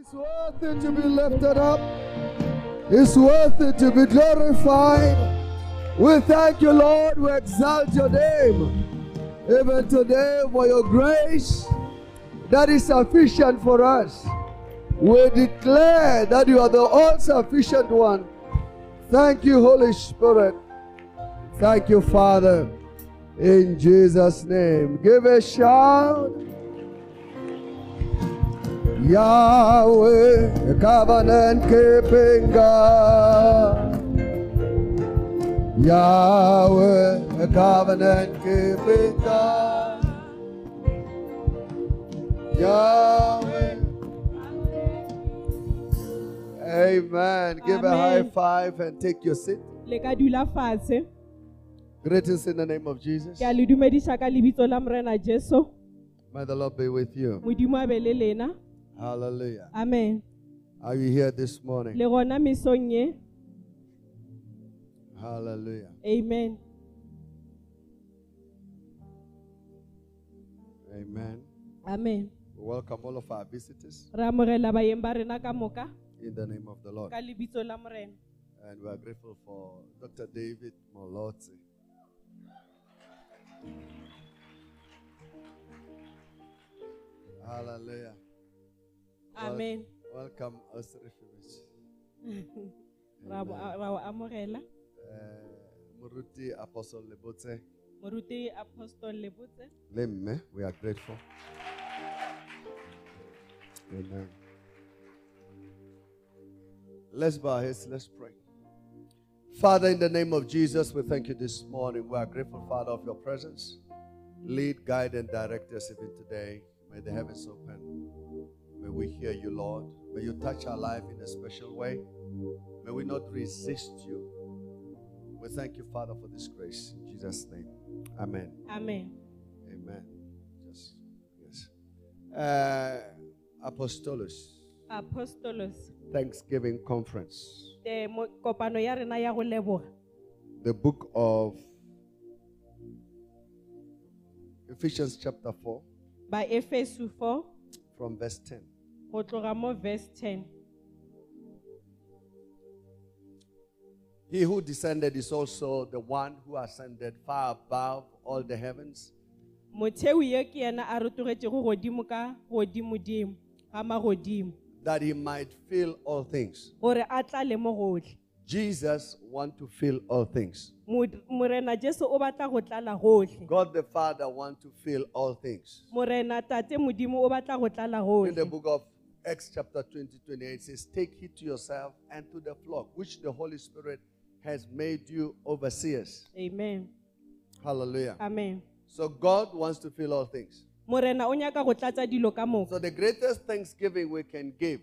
It's worth it to be lifted up. It's worth it to be glorified. We thank you, Lord. We exalt your name. Even today for your grace that is sufficient for us. We declare that you are the all-sufficient one. Thank you, Holy Spirit. Thank you, Father. In Jesus' name. Give a shout. Yahweh, covenant keeping God. Yahweh, covenant keeping God. Yahweh. Amen. Give a high five and take your seat. Greetings in the name of Jesus. May the Lord be with you. Hallelujah. Amen. Are you here this morning? Hallelujah. Amen. Amen. Amen. We welcome all of our visitors in the name of the Lord. And we are grateful for Dr. David Molotsi. Hallelujah. Amen. Welcome us refugees. Muruti Apostle Lebote. Moruti Apostle Lebote. Lemme, we are grateful. Amen. Let's bow our heads, let's pray. Father, in the name of Jesus, we thank you this morning. We are grateful, Father, of your presence. Lead, guide, and direct us even today. May the heavens open. May we hear you, Lord. May you touch our life in a special way. May we not resist you. We thank you, Father, for this grace. In Jesus' name. Amen. Amen. Amen. Yes. Apostolos. Thanksgiving Conference. The book of Ephesians chapter 4. By Ephesus 4. From verse 10. Verse 10. He who descended is also the one who ascended far above all the heavens, that he might fill all things. Jesus wants to fill all things. God the Father wants to fill all things. In the book of Acts chapter 20:28 it says, take heed to yourself and to the flock, which the Holy Spirit has made you overseers. Amen. Hallelujah. Amen. So God wants to fill all things. So the greatest thanksgiving we can give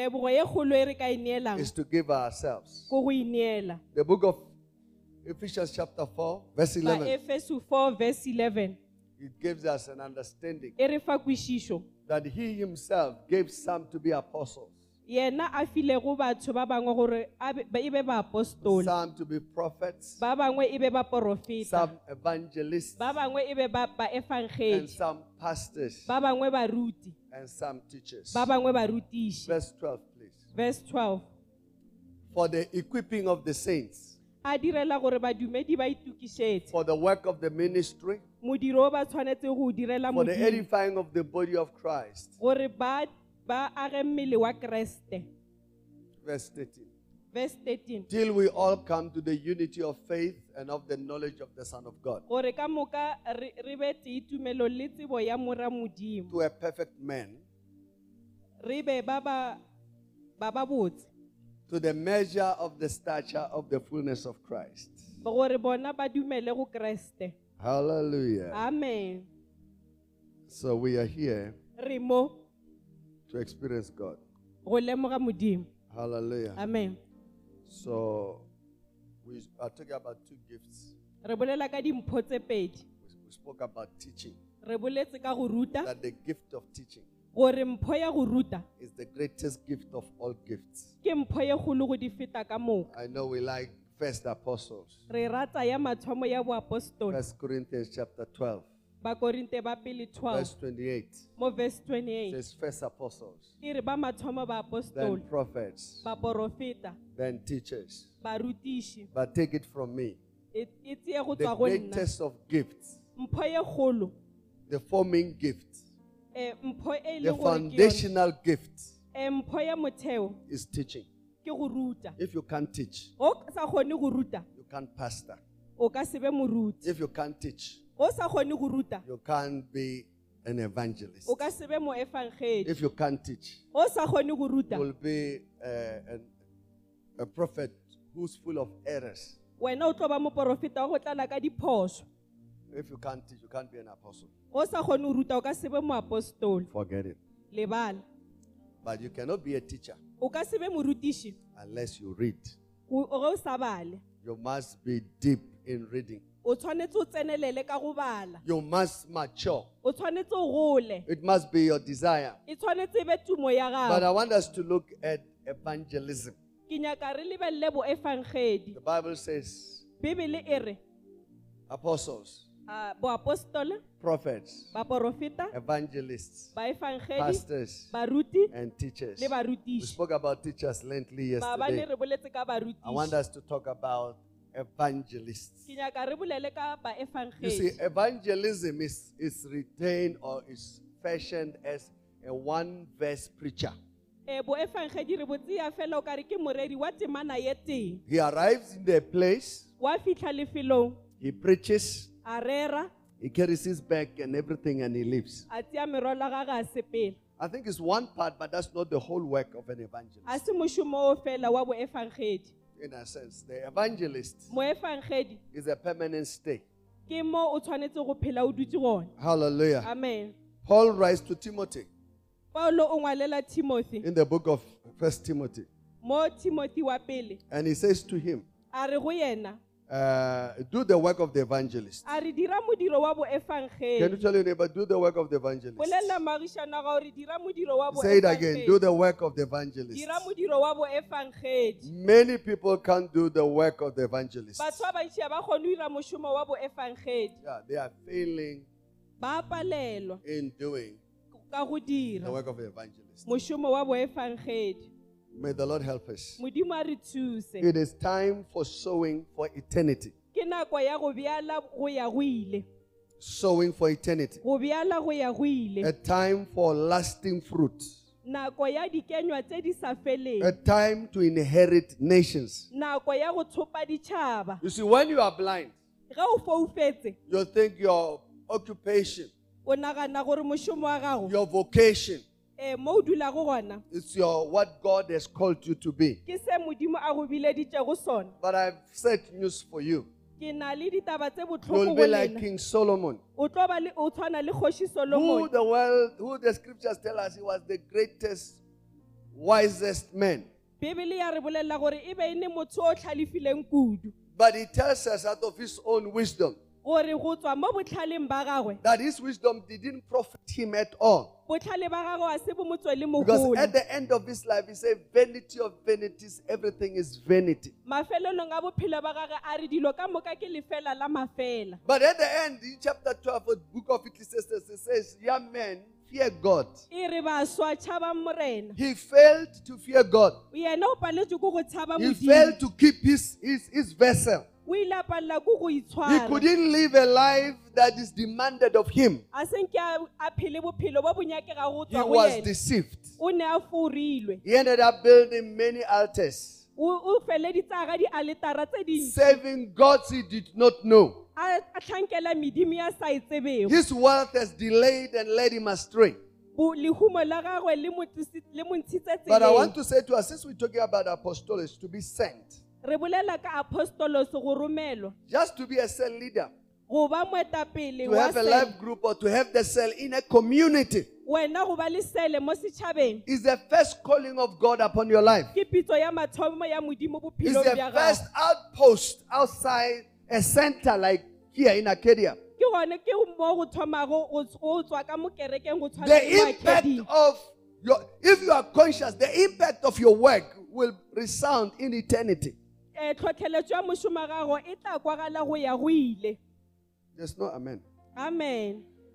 is to give ourselves. The book of Ephesians chapter 4 verse 11. Ephesus 4 verse 11. It gives us an understanding that he himself gave some to be apostles, some to be prophets, some evangelists, and some pastors, and some teachers. Verse 12, please. Verse 12. For the equipping of the saints, for the work of the ministry, for the edifying of the body of Christ. Verse 13. Verse 13. Till we all come to the unity of faith and of the knowledge of the Son of God, to a perfect man, to the measure of the stature of the fullness of Christ. Hallelujah. Amen. So we are here to experience God. Hallelujah. Amen. So we are talking about two gifts. We spoke about teaching. That the gift of teaching is the greatest gift of all gifts. I know we like first apostles. 1 Corinthians chapter 12. Bakorinte ba pele 12 verse 28. mo verse It 28. says first apostles, E re ba mathomo ba then apostoli, prophets, ba porofeta, then teachers. barutishi. But take it from me. E tsie go The tswa go nna. greatest of gifts, Mpho ye kgolo, the forming gift, mpho e the leng gore ke yone. foundational gift Mpho ya motheo is teaching. ke go ruta. If you can't teach, O sa kgone go ruta, you can't pastor. o ka se be moruti. If you can't teach, O sa kgone go ruta, you can't be an evangelist. o ka se be moefangedi. If you can't teach, O sa kgone go you ruta, will be a prophet who's full of errors. wena o tlo ba moporofeta wa go tlala ka diphoso. If you can't teach, you can't be an apostle. O sa kgone go ruta, o ka se be moapostoli. Forget it. Lebala. But you cannot be a teacher O ka se be morutiši, unless you read. o ge o sa bale. You must be deep in reading. O tshwanetse o tsenelele ka go bala. You must mature. O tshwanetse o gole. It must be your desire. E tshwanetse e be tumo ya But gago. I want us to look at evangelism. Ke nyaka re lebelele boefangedi. The Bible says Bibele e re apostles, boapostole, prophets, baporofeta, evangelists, baefangedi, pastors, baruti and teachers. le We barutiši. spoke about teachers lengthily Maabane yesterday. re boletse ka I want barutiši. us to talk about evangelists. Ke nyaka re bolele ka You see, baefangedi. evangelism is retained or is fashioned as a one-verse preacher. Boefangedi re botseya fela o ka re ke moredi wa temana ye teng. He arrives in the place, Wa fitlha lefelong, he preaches, a rera, he carries his bag and everything, and he leaves. a tseya merwalo ya gagwe a sepela. I think it's one part, but that's not the whole work of an A evangelist. se mošomo o fela wa boefangedi. In a sense, the evangelist Moefangedi is a permanent stay. ke mo o tshwanetse go phela o dutse gone. Hallelujah. Amen. Paul writes to Timothy Paulo o ngwalela Timothy in the book of 1 Timothy, mo Timothy wa pele. and he says to him, A re go yena, do the work of the evangelist. a re dira modiro wa Can you boefangedi. tell your neighbor, do the work of the evangelist? Bolela maagišana ga gore dira modiro wa Say it again, do boefangedi. the work of the evangelist. Dira modiro wa boefangedi. Many people can't do the work of the evangelist. Batho ba bantši ga ba kgone go dira mošomo wa boefangedi. Yeah, they are failing Ba palelwa in doing ka go the dira work of the evangelist. mošomo wa boefangedi. May the Lord help us. Modimo a re thuse. It is time for sowing for eternity. Ke nako ya go bjala go ya go ile. Sowing for eternity. Go bjala go ya go ile. A time for lasting fruit. Nako ya dikenywa tse di sa feleng. A time to inherit nations. Nako ya go tshopa ditšhaba. You see, when you are blind, Ge o foufetse, you think your occupation, o nagana gore mošomo wa gago your vocation, mo o dulago gona is your what God has called you to be. ke se modimo a go bileditšego sona. But I've said news for you. Ke na le ditaba tse You'll botlhoko be go like lena. King Solomon, O tshwana le kgoši who Solomon. who the scriptures tell us he was the greatest, wisest man. Bibele ya re bolelela gore e be e ne motho o tlhalefileng kudu. But he tells us out of his own wisdom Gore go tswa mo botlhaleng ba gagwe, that his wisdom didn't profit him at all. botlhale ba gagwe a se bo motswele Because mogolo. at the end of his life, he said, vanity of vanities, everything is vanity. Mafelelong a bophelo ba gagwe a re dilo ka moka ke lefela la mafela. But at the end, in chapter 12 of the book of Ecclesiastes, it says, young men, fear God. E re ba swa tšhaba morena. He failed to fear God. Yena o paletswe ke go tšhaba He modimo. failed to keep his vessel. O ile a palela ke go He itshwara. couldn't live a life that is demanded of him. A senke a phele bophelo bo bonyakega go He tswa go was yena. deceived. O ne a furilwe. He ended up building many altars, O feleditse ga di-aletara tse dintsi. serving gods he did not know. A tlhankela medimo ya sa e tsebego. His wealth has delayed and led him astray. Lehumo la gagwe le mo ntshitse But I want tseleng. to say to us, since we're talking about apostles, to be sent, Re bolela ka apostolos go romelwa. just to be a cell leader, Go ba moetapele to wa have a sele. life group, or to have the cell in a community, Wena go ba le sele mo setšhabeng. is the first calling of God upon your life. Ke pitso ya mathomo ya modimo It's bophelong the bja first gago. outpost outside a center like here in Arcadia. Ke gone ke mo go thomago go tswa ka mo kerekeng go tshwana The le mo impact Arcadia. of your, if you are conscious, the impact of your work will resound in eternity. Tlhotlheletso ya mošomo wa gago e tla kwagala go ya go ile. There's no amen. Amen.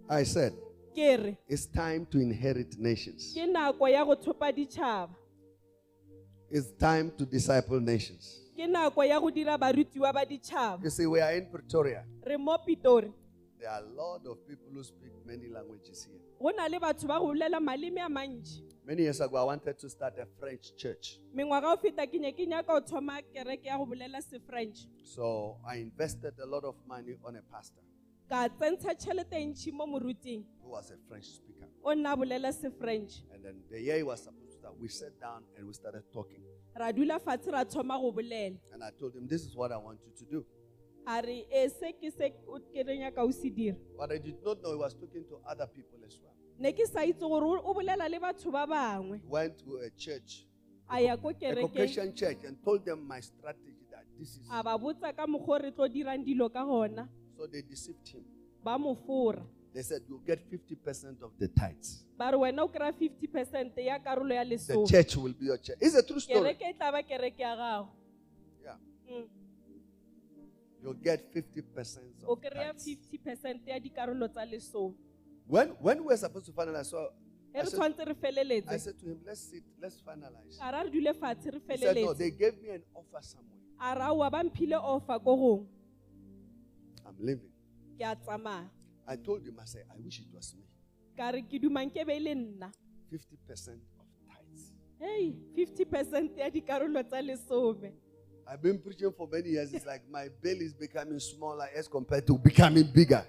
I said, ke re it's time to inherit nations. ke nako ya go thopa ditšhaba, It's time to disciple nations. ke nako ya go dira barutiwa ba ditšhaba. You see, we are in Pretoria. Re mo Pitori, There are a lot of people who speak many languages here. go na le batho ba go bolela maleme a mantši. Many years ago, I wanted to start a French church. Mengwaga o feta ke ne ke nyaka go thoma kereke ya go bolela se-French. So I invested a lot of money on a pastor Ka tsentsha tšhelete e ntšhi mo moruting who was a French speaker. o nna a bolela se-French. And then the year he was supposed to start, we sat down and we started talking. Ra dula fatshe ra thoma go bolela. And I told him, this is what I want you to do. A re se ke se ke re nyaka o se dira. But I did not know he was talking to other people as well. Ne ke sa itse gore o bolela le batho ba bangwe. He went to a church, A ya ko a kerekeng Caucasian church, and told them my strategy that this is. a ba botsa ka mokgwa o re tlo dirang dilo ka gona. So they deceived him. Ba mo fora. They said, you'll get 50% of the tithes. Ba re wena o kry-a 50% ya karolo ya The lesome. church will be your church. It's a true story. Kereke e tla ba kereke ya gago. Yeah. Mm. You'll get 50% O of kry-a tithes. 50% ya dikarolo tsa lesome. When we were supposed to finalize, so E re tshwanetse re I feleletse. said to him, let's sit, let's finalize. A ra re dule fatshe re He said, no, feleletse. they gave me an offer somewhere. A ra wa ba mphile offer ko gongwe. I'm leaving. Ke a tsamaya. I told him, I said, I wish it was me. Ka re ke dumang ke be e le nna. 50% of tithes. Hey, 50% ya dikarolo tsa lesome. I've been preaching for many years. It's like my belly is becoming smaller as compared to becoming bigger.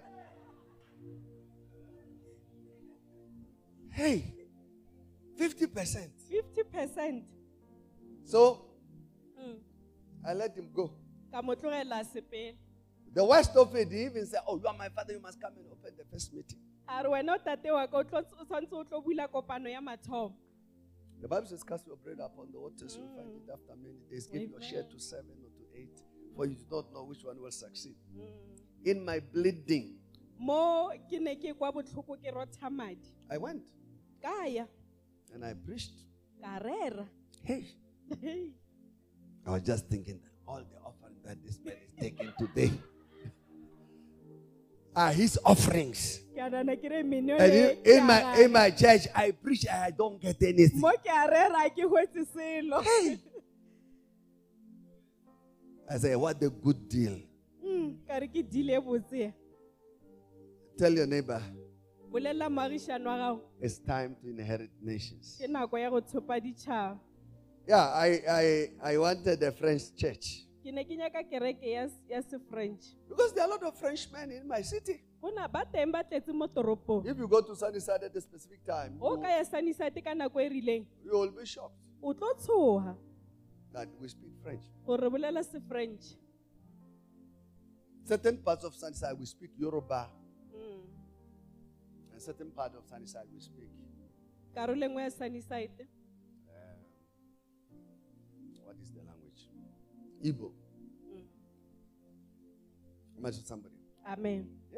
Hey, 50%. 50%. So Mm. I let him go. Ka mo tlogela sepele. The worst of it, he even said, oh, you are my father, you must come and open the first meeting. A re wena o tate wa ka o tshwanetse o tlo bula kopano ya mathomo. The Bible says, cast your bread upon the waters, you'll find it after many days. Give your share to 7 or to 8, for you do not know which one will succeed. In my bleeding, Mo ke ne ke kwa botlhoko ke rotha madi. I went Ka ya, and I preached. ka rera. Hey, Hey. I was just thinking that all the offering that this man is taking today are his offerings. Ke a nana ke re meno And e in ke my a in my church, I preach and I don't get anything. mo ke a rera ke hwetse selo. I say, what a good deal. Ka re ke dile botse. Tell your neighbor, Bolela moagišane wa gago. it's time to inherit nations. Ke nako ya go thopa ditšhaba. Yeah, I wanted a French church. Ke ne ke nyaka kereke ya se-French. Because there are a lot of Frenchmen in my city. Go na ba teng ba tletse mo toropong. If you go to Sunnyside at a specific time, O ka ya Sunnyside ka nako e rileng. you will be shocked O tlo tshoga that we speak French. gore re bolela se-French. Certain parts of Sunnyside we speak Yoruba, and certain part of Sunnyside we speak Karolo e nngwe ya Sunnyside. what is the language? Igbo. Imagine somebody. Amen. Yeah.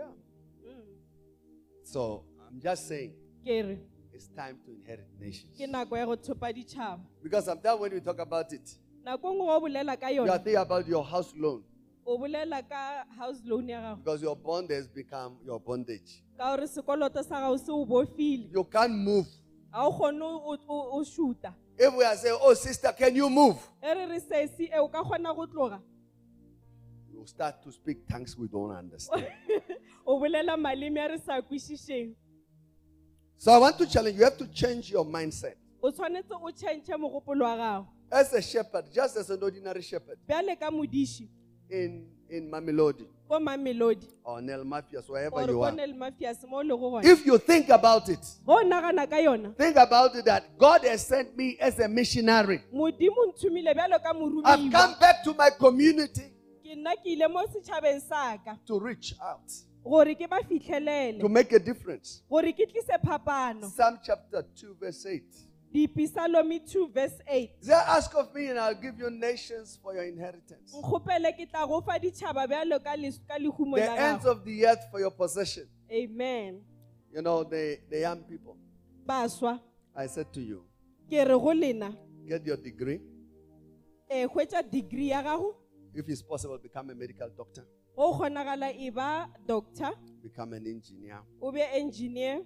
So I'm just saying Ke re it's time to inherit nations. ke nako ya go thopa ditšhaba. Because sometimes when we talk about it, Nako nngwe o bolela ka you are yona. thinking about your house loan. O bolela ka house loan ya gago. Because your bond has become your bondage. Ka gore sekoloto sa gago se o bofile. You can't move. A o kgone o shoota. If we are saying, oh sister, can you move? E re re sesi e o ka kgona go tloga. You start to speak tongues we don't understand. O bolela maleme a re sa kwešišeng. So I want to challenge you. You have to change your mindset. O tshwanetse o change mogopolo wa gago. As a shepherd, just as an ordinary shepherd Bjale ka modiši in Mamelodi ko Mamelodi or Nel Mafias, wherever or you ko are. Nel Mafias mo le go gona. If you think about it, Go nagana ka yona. think about it that God has sent me as a missionary. Modimo nthumile bjalo ka I've moromiwa. come back to my community Ke nna ke ile mo setšhabeng sa ka to reach out, gore ke ba to fitlhelele, make a difference. gore ke tlise phapano. Psalm chapter 2, verse 8. Dipsalmi 2 verse 8. Say, ask of me and I'll give you nations for your inheritance. Nkgopele ke tla go fa ditšhaba bjalo ka lehumo The la ends gago. of the earth for your possession. Amen. You know, the young people. Baswa I said to you, ke re go lena get your degree. hwetša degree ya gago If it's possible, become a medical doctor. o kgonagala e ba doctor Become an engineer. o be engineer,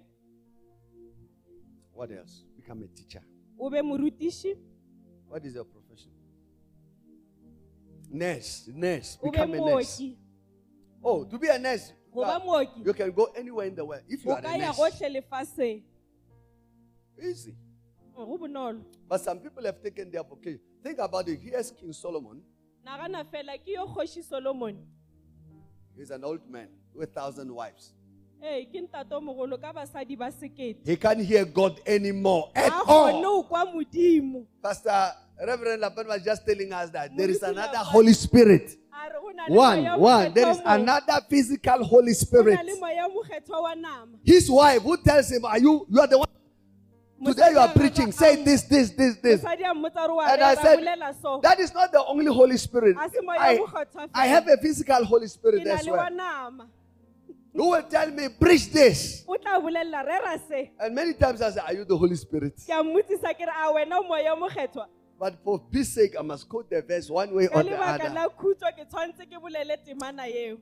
What else? Become a teacher. o be morutiši, What is your profession? Nurse. Nurse. o be Become a nurse. mooki. Oh, to be a nurse, Go ba mooki, you can go anywhere in the world. If you o are ka a ya nurse, gohle lefatsheng. easy. Go bonolo. But some people have taken their vocation. Think about it. Here's King Solomon. Nagana fela ke yo kgoši Solomon. He's an old man with 1,000 wives. Ee, ke ntate o mogolo ka basadi ba sekete. He can't hear God anymore at A kgone all. ho kwa Modimo. Pastor Reverend Lapan was just telling us that there is Moruti another Lapan. Holy Spirit. A re ho na le moya o One. There is mokgetho o mong. another physical Holy Ho Spirit. na le moya o mokgetho wa nama. His wife who tells him, you are the one. Today you are preaching. Say this. Mosadi a mmotsa re wa And I re, said, ba bolela so. that is not the only Holy Spirit. A se moya o mokgetho fela. I have a physical Holy Ke Spirit na as le wa well. nama. Who will tell me, preach this. O tla bolela rera se. And many times I say, are you the Holy Spirit? Ke a mmotsisa ke re a wena o moya o mokgethwa. But for peace sake, I must quote the verse one way Ka or the lebaka other. la khutso ke tshwantse ke bolele temana eo.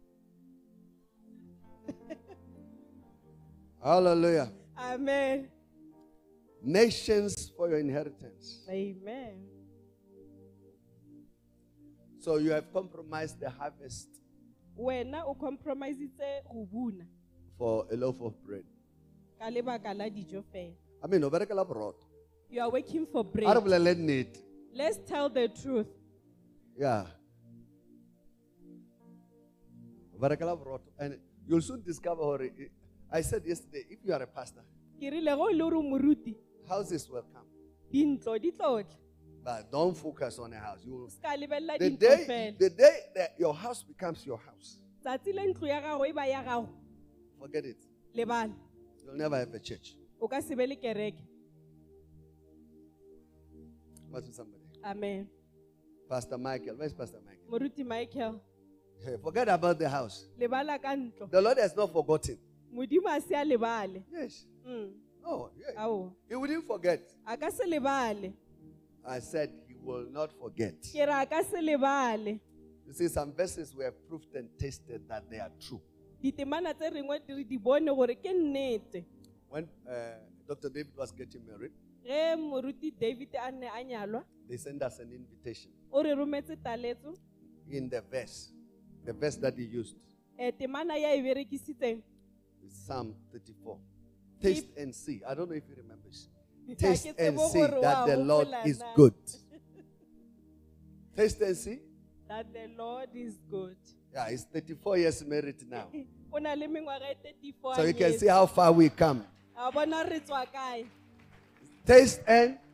Hallelujah. Amen. Nations for your inheritance. Amen. So you have compromised the harvest Wena o compromisitse go buna for a loaf of bread. ka lebaka la dijo fela. I mean, o berekela borotho. You are working for A re bread. bolele nnete. Let's tell the truth. Yeah. O berekela borotho. And you'll soon discover, I said yesterday, if you are a pastor, Ke rile go le ro moruti houses will come. dintlo di tlotla. But don't focus on a house. You will, Ska lebella the dintlo day fela. that your house becomes your house, Tsatsi le ntlo ya gago e ba ya gago. forget it. Lebala. You'll never have a church. O ka se be le kereke. What's with somebody? Amen. Pastor Michael. Where's Pastor Michael? Moruti Michael. Hey, forget about the house. Lebala ka ntlo. The Lord has not forgotten. Modimo a se a lebale. Yes. Mm. No, yeah. Ao. He wouldn't forget. A ka se lebale. I said he will not forget. Ke re a ka se lebale. You see, some verses we have proved and tasted that they are true. Ditemana tse ringwe di bone gore ke nnete. When Dr. David was getting married, Ge moruti David a ne a nyalwa, they sent us an invitation o re rometse taletso. in the verse that he used. Temana ya e berekisitseng. Psalm 34. Taste and see. I don't know if you remember. Ha Taste ke and tsebe see gore that wa the Lord gopola is na. good. Taste and see. That the Lord is good. Yeah, he's 34 years married now. O na le mengwaga e 34 So you can anyetse. see how far we come. A bona re tswa kae. Taste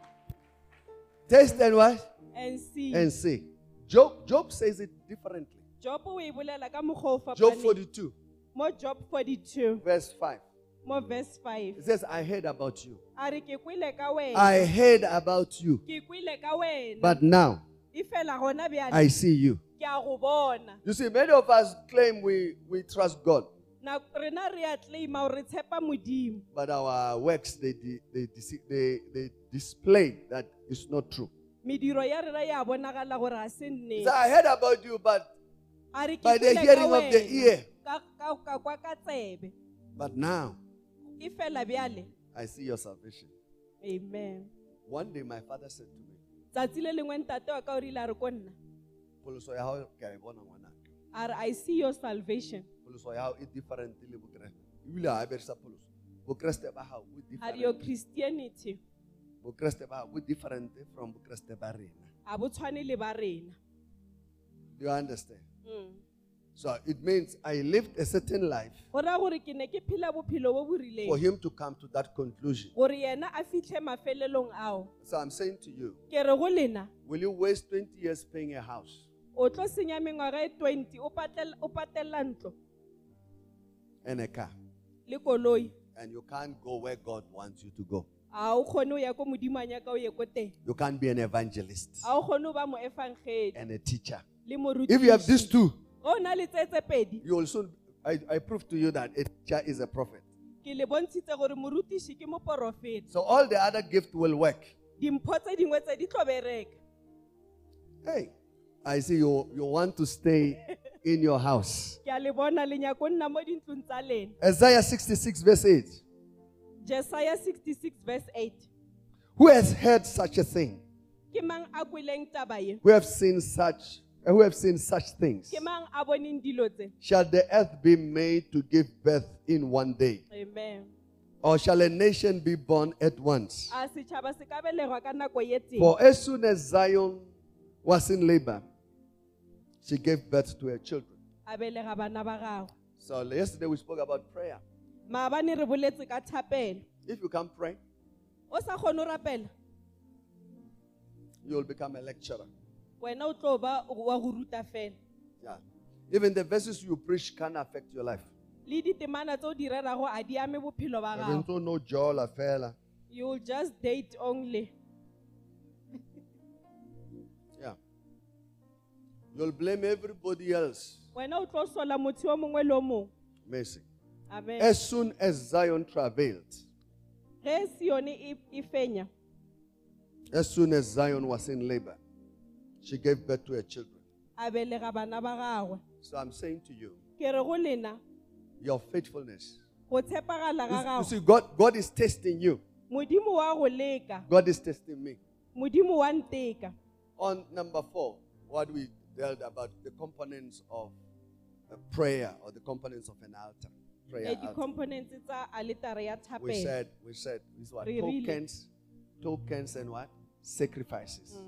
and what? And see. And see. Job says it differently. Job o e bolela ka mokgwa o Job fapaneng. 42, Mo Job 42, verse 5. mo verse 5. It says, I heard about you. A re ke kwile ka wena. I heard about you. Ke kwile ka wena. But now E fela gona bjale. I see you. Ke a go bona. You see, many of us claim we trust God. Na rena re a claima gore re tshepa Modimo. But our works, they display that it's not true. Mediro ya rena ya bonagala gore a se He nnete. said, I heard about you, but A re ke by the kwile ka hearing of the wena. ear. Ka kwa ka tsebe. But now E fela bjale. I see your salvation. Amen. One day my father said to me, Tsatsi le lengwe ntate wa ka o rile a re ko nna. "Pholoso ya hao ke a e bona ngwanaka. A re I see your salvation. Pholoso ya hao e different le bokreste. Ebile ha e berisa pholoso. Bokreste ba hao bo Are your different. Christianity. Bokreste ba hao bo different from bokreste ba rena. A bo tshwane le ba rena. Do you understand? Mm. So it means I lived a certain life Go raya gore ke ne ke phela bophelo bo bo for rileng. him to come to that conclusion. Gore yena a fitlhe mafelelong ao. So I'm saying to you, Ke re go lena will you waste 20 years paying a house o tlo senya mengwaga e 20 o patella ntlo and a car le koloi. and you can't go where God wants you to go? A o kgone o ya ko Modimo a nyaka o ye ko teng. You can't be an evangelist A o kgone o ba mo evangeli and a teacher. le morutiši. If you have these two, O na le tse pedi. you will soon, I prove to you that a teacher is a prophet. Ke le bontshitse gore morutiši ke moporofeta. So all the other gifts will work. Dimpho tse dingwe tse di tlo bereka. Hey, I see you want to stay in your house. Ke a le bona le nyaka go nna mo dintlong tsa lena. Isaiah 66 verse 8. Jesaja 66 verse 8. Who has heard such a thing? Ke mang a kwileng taba e? Who have seen such things? Ke mang a boneng dilo tse? Shall the earth be made to give birth in one day? Amen. Or shall a nation be born at once? A setšhaba se ka belegwa ka nako ye teng. For as soon as Zion was in labor, she gave birth to her children. A belega bana ba gagwe. So yesterday we spoke about prayer. Maabane re boletse ka thapelo. If you can't pray, O sa kgone ho rapela, you will become a lecturer. wena o tlo ba wa go ruta fela. Yeah. Even the verses you preach can affect your life. Le ditemana tse o di rerago a di ame bophelo ba gago. Even no jola fela. You will just date only. Yeah. You'll blame everybody else. Wena o tlo sola motho o mongwe le o mongwe. Mercy. Amen. As soon as Zion travailed, Ge Sione e fenya, as soon as Zion was in labor, she gave birth to her children. a belega bana ba gagwe. So I'm saying to you, Ke re go lena, your faithfulness. go tshepagala ga You gago. see, God is testing you. Modimo wa go leka, God is testing me. Modimo wa nteka. On number 4, what we dealt about the components of a prayer or the components of an altar. Prayer Di altar. components tsa alitare ya We thapelo. said this what Re rile. tokens and what? Sacrifices.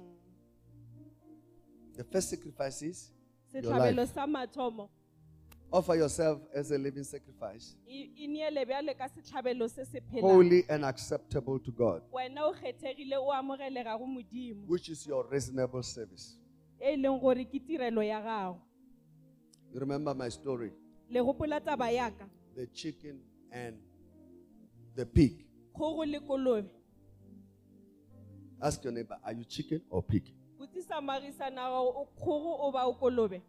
The first sacrifice is your Setlhabelo life. sa mathomo Offer yourself as a living sacrifice, e neele bjale ka setlhabelo se se phelang. holy and acceptable to God, Wena o kgethegile o amogelega go Modimo. which is your reasonable service. E leng gore ke tirelo ya gago. You remember my story, Le gopola taba yaka, the chicken and the pig. kgogo le kolobe. Ask your neighbor, are you chicken or pig? Botsisa magisana gago o kgogo o ba o kolobe.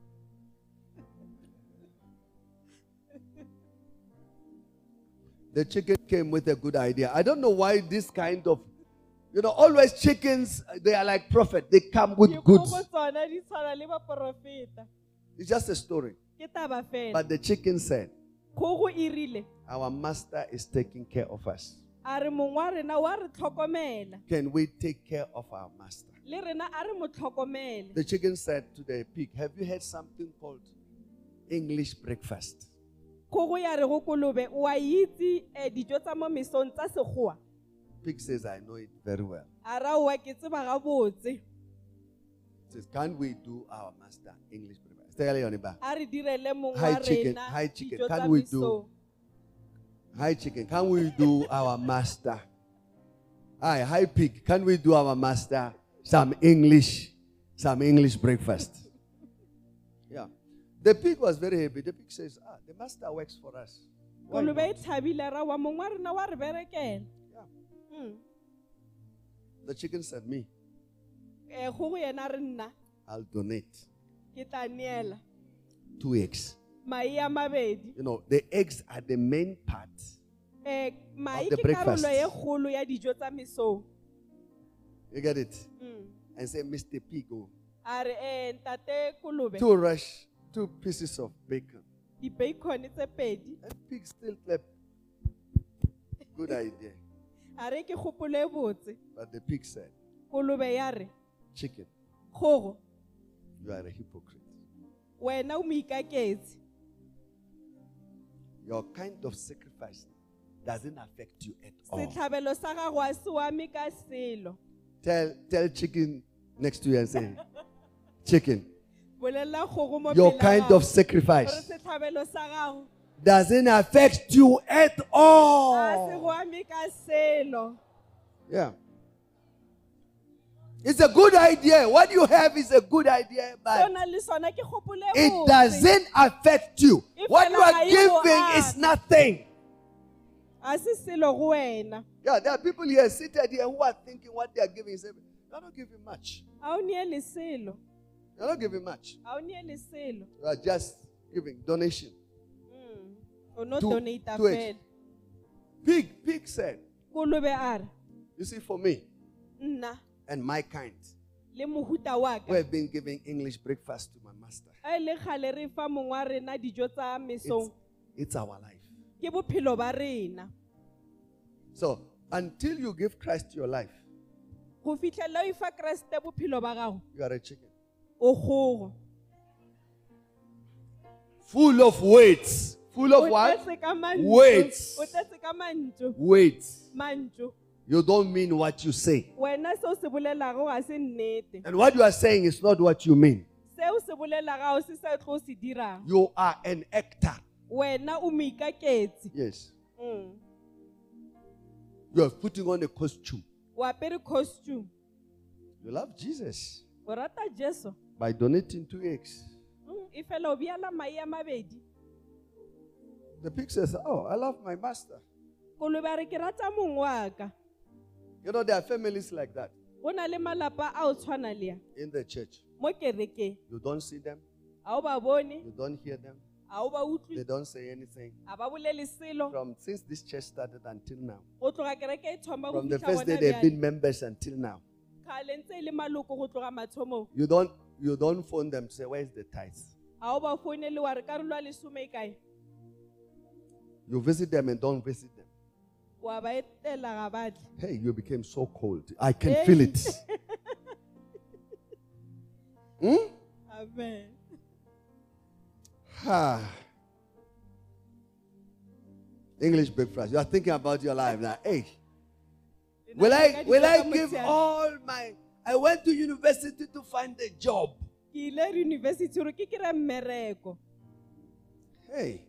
The chicken came with a good idea. I don't know why this kind of, always chickens, they are like prophet. They come with goods. Dikgogo tsona di tshwana le baporofeta. It's just a story. Ke taba fela. But the chicken said, Kgogo e rile. our master is taking care of us. A re mong wa rena wa re tlhokomela. Can we take care of our master? Le rena a re mo tlhokomele. The chicken said to the pig, have you had something called English breakfast? Kgogo ya re go kolobe o a itse dijo tsa mo mesong tsa sekgowa. Pig says, I know it very well. A ra o ke tseba gabotse. Says, can we do our master English breakfast? Tell your neighbor. A re direle mong Hi, wa chicken. rena Hi, chicken. dijo tsa Can we mesong. Hi chicken, can we do our master? Hi pig, can we do our master some English breakfast? Yeah. The pig was very happy. The pig says, the master works for us. Why Kolobe e not? thabile ra wa mong wa rena wa re berekela. Yeah. The chicken said, me, Kgogo yena re nna I'll donate ke tla neela 2 eggs. mai a mabedi. The eggs are the main part. Mai the ke breakfast. karolo e kgolo ya dijo tsa mesong. You get it? And say, Mr. Pig, A re ntate kolobe 2 pieces of bacon. di-bacon tse pedi. And pig still clap. Good idea. A re ke kgopolo e botse. But the pig said, Kolobe ya re chicken, kgogo you are a hypocrite. wena o moikaketse. Your kind of sacrifice doesn't affect you at all. Setlhabelo sa gago a se wa me ka selo. Tell chicken next to you and say, chicken, Bolelela kgogo mo your pele kind ga of gago, sacrifice gore setlhabelo sa gago doesn't affect you at a se all. wa me ka selo. Yeah. It's a good idea. What you have is a good idea, but Sona le sona ke kgopolo e it botse. doesn't affect you. If What you wena are ga e go giving ama. is nothing. A se selo go wena. Yeah, there are people here seated here who are thinking what they are giving is everything. You're not giving much. A o neele selo. You're not giving much. A o neele selo. You are just giving donation. O no To- donate to it. fela. Pig said, Kolobe a re you see, for me nna and my kind, le mohuta wa We ka have been giving English breakfast to my master. a le kgale re fa mongwe wa rena dijo tsa mesong It's our life. ke bophelo ba rena So, until you give Christ your life, go fitlhelela o ifa kreste bophelo ba gago you are a chicken. o kgogo Full of weights. Full of o what? tletse ka mantšu. Weights. O tletse ka mantšu Weights. mantšu You don't mean what you say. wena se o se bolelago ga se nnete And what you are saying is not what you mean. se o se bolelagago se sa tlo se dirang You are an actor. wena o moikaketse Yes. Mm. You are putting on a costume. o apere costume You love Jesus o rata jesu by donating 2 eggs. e fela o biala mai a mabedi The pig says, oh, I love my master. kolobe a re ke rata mong wa ka You know, there are families like that go na le malapa a o tshwana le ya in the church. mo kerekeng You don't see them. a o ba bone You don't hear them. a o ba They utlwe don't say anything. a ba bolele selo From since this church started until now. go tloga kereke e thoma go From the fitlha first day gona they've bjale. been members until now. kgale ntse e le maloko go tloga mathomong You don't phone them to say, where's the tithes? a o ba founele wa re karolo a lesome e kae You visit them and don't visit them. wa ba etela ga batle Hey, you became so cold. I can Hey. feel it. Hmm? amen English breakfast. You are thinking about your life now. Hey, will I give all my? I went to university to find a job. ke ile university gore ke kry mmereko Hey,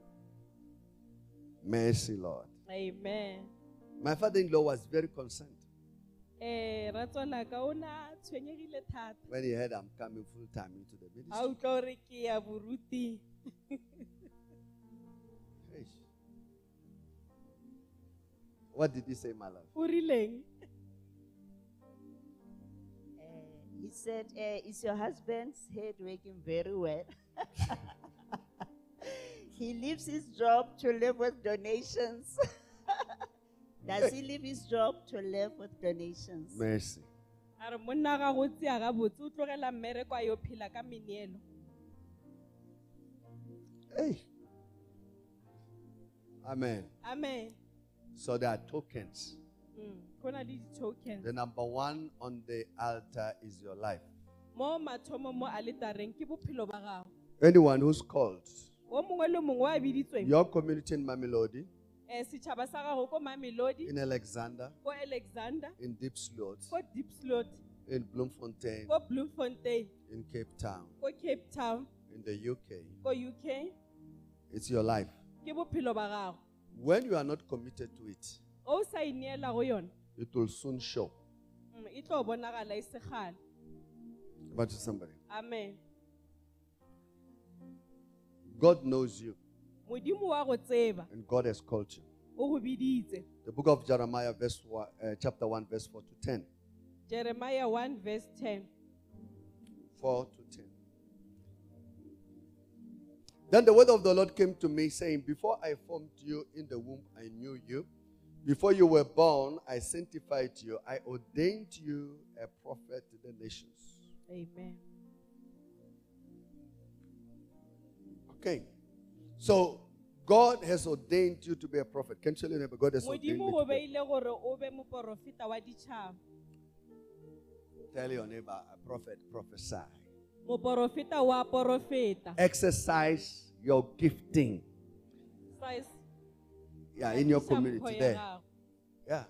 mercy, Lord. amen My father-in-law was very concerned ratswala ka o na tshwenyegile thata when he heard I'm coming full time into the a ministry. utlwa gore ke ya boruting Hey. What did he say, my love? o rileng He said, is your husband's head working very well? He leaves his job to live with donations. Does he leave his job to live with donations? Mercy. a re monna ga go tseya ga botse o tlogela mmereko a yo phela ka meneelo Hey. Amen. amen So there are tokens. go na le di-tokens The number one on the altar is your life. mo mathomo mo alitareng ke bophelo ba gago Anyone who's called, o mongwe le mongwe wa biditsweng your community in Mamelodi, setšhaba sa gago ko mamelodi in Alexander, ko alexander in Deep Slot, ko deep slot in Bloemfontein, ko bloemfontein in Cape Town, ko cape town in the UK. ko uk It's your life. ke bophelo ba gago When you are not committed to it, o o sa ineela go yone it will soon show. e tlo bonagala e segale But to somebody, amen God knows you modimo wa go tseba and God has called you. o go biditse The book of Jeremiah, chapter 1, verse 4 to 10. jeremiah 1 verse 10 4 to 10. Then the word of the Lord came to me, saying, before I formed you in the womb, I knew you. Before you were born, I sanctified you. I ordained you a prophet to the nations. amen Okay. So, God has ordained you to be a prophet. Can you tell your neighbor, God has ordained modimo me go to be a beile gore o be moporofeta wa ditšhaba Tell your neighbor, a prophet, prophesy. moporofeta wa porofeta Exercise your gifting. Size Yeah, in your ya community mpho ya there. gago. Yeah.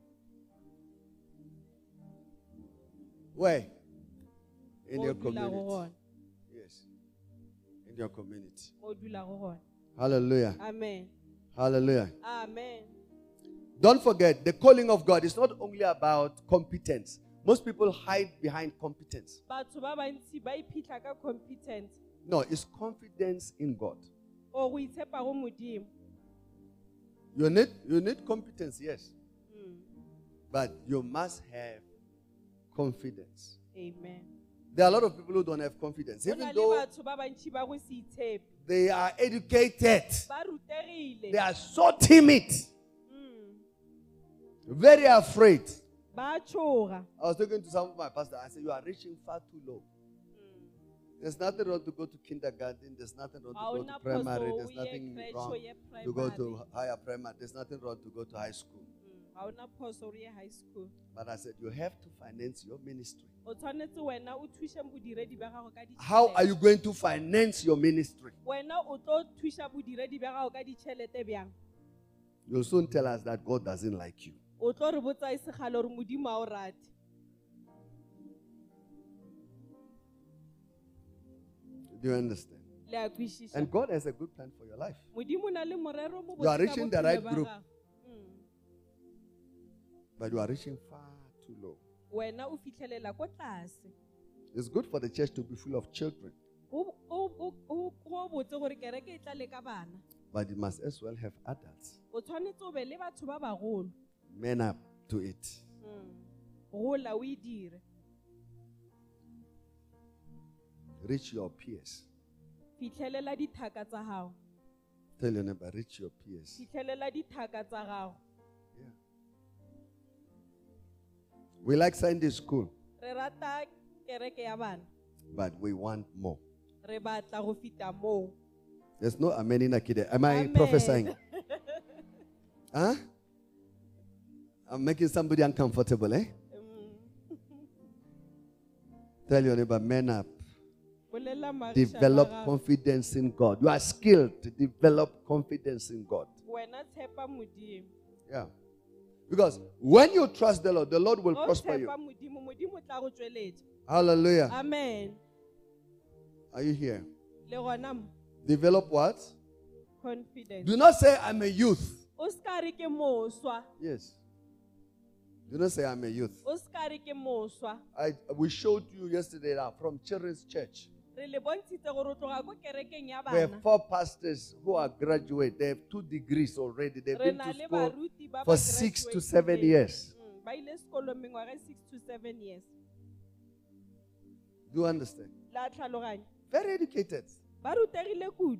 Where? In Mo your o dulago community. gona. Yes. In your community. Mo o dulago gona. Hallelujah. Amen Hallelujah. amen Don't forget, the calling of God is not only about competence. Most people hide behind competence. batho ba bantsi ba iphitlha ka competence No, it's confidence in God. o go itshepa go modimo You need competence, yes. Mm. But you must have confidence. amen There are a lot of people who don't have confidence. go na Even le though batho ba bantši ba go se itshepe they are educated, ba rutegile they are so timid, Mm. very afraid. ba tshoga. I was talking to some of my pastors. I said, you are reaching far too low. There's nothing wrong to go to kindergarten. There's nothing wrong to go to primary. There's nothing wrong to go to higher primary. There's nothing wrong to go to high school. High school. But I said, you have to finance your ministry. O tshwanetse wena o thushe bodiredi ba gago ka ditšhelete. How are you going to finance your ministry? Wena o tlo thusha bodiredi ba gago ka ditšhelete bjang? You'll soon tell us that God doesn't like you. O tlo re botsa e segale gore modimo a o rate. Do you understand? Le a kwešiša. And God has a good plan for your life. Modimo o na le morero mo You are botse ka reaching the bophelo right ba group. gago. But you are reaching far too low. Wena o fitlhelela ko tlase. It's good for the church to be full of children. Go botse gore kereke e tla le ka bana. But it must as well have adults. O tshwanetse o be le batho ba bagolo. Men up to it. Gola o e dire. Reach your peers. Fitlhelela dithaka tsa gago. Tell your neighbor, reach your peers. Fitlhelela dithaka tsa gago. Yeah. We like Sunday school, Re rata kereke ya bana. but we want more. Re batla go feta moo. There's no amen in Akide. Am I Amen. prophesying? Huh? I'm making somebody uncomfortable, eh? Tell your neighbor, man up. Bolela Marisha Develop ba gago. confidence in God. You are skilled to develop confidence in God. Wena tshepa modimo. Yeah. Because when you trust the Lord will O prosper you. tshepa modimo, modimo o tla go tsweletsa. Hallelujah. Amen. Are you here? Le gona mo, Develop what? confidence. Do not say I'm a youth. O ska re ke moswa. Yes. Do not say I'm a youth. O ska re ke moswa. We showed you yesterday now from Children's Church. Re le bontshitse gore o tloga ko kerekeng ya We have bana. 4 pastors who are graduate. They have 2 degrees already. They've Re been na to le school baruti ba ba for 6 to 7 graduate-ileng. years. Ba ile sekolong mengwaga 6 to 7 years. Do you understand? La tlhaloganya. Very educated. Ba rutegile kudu.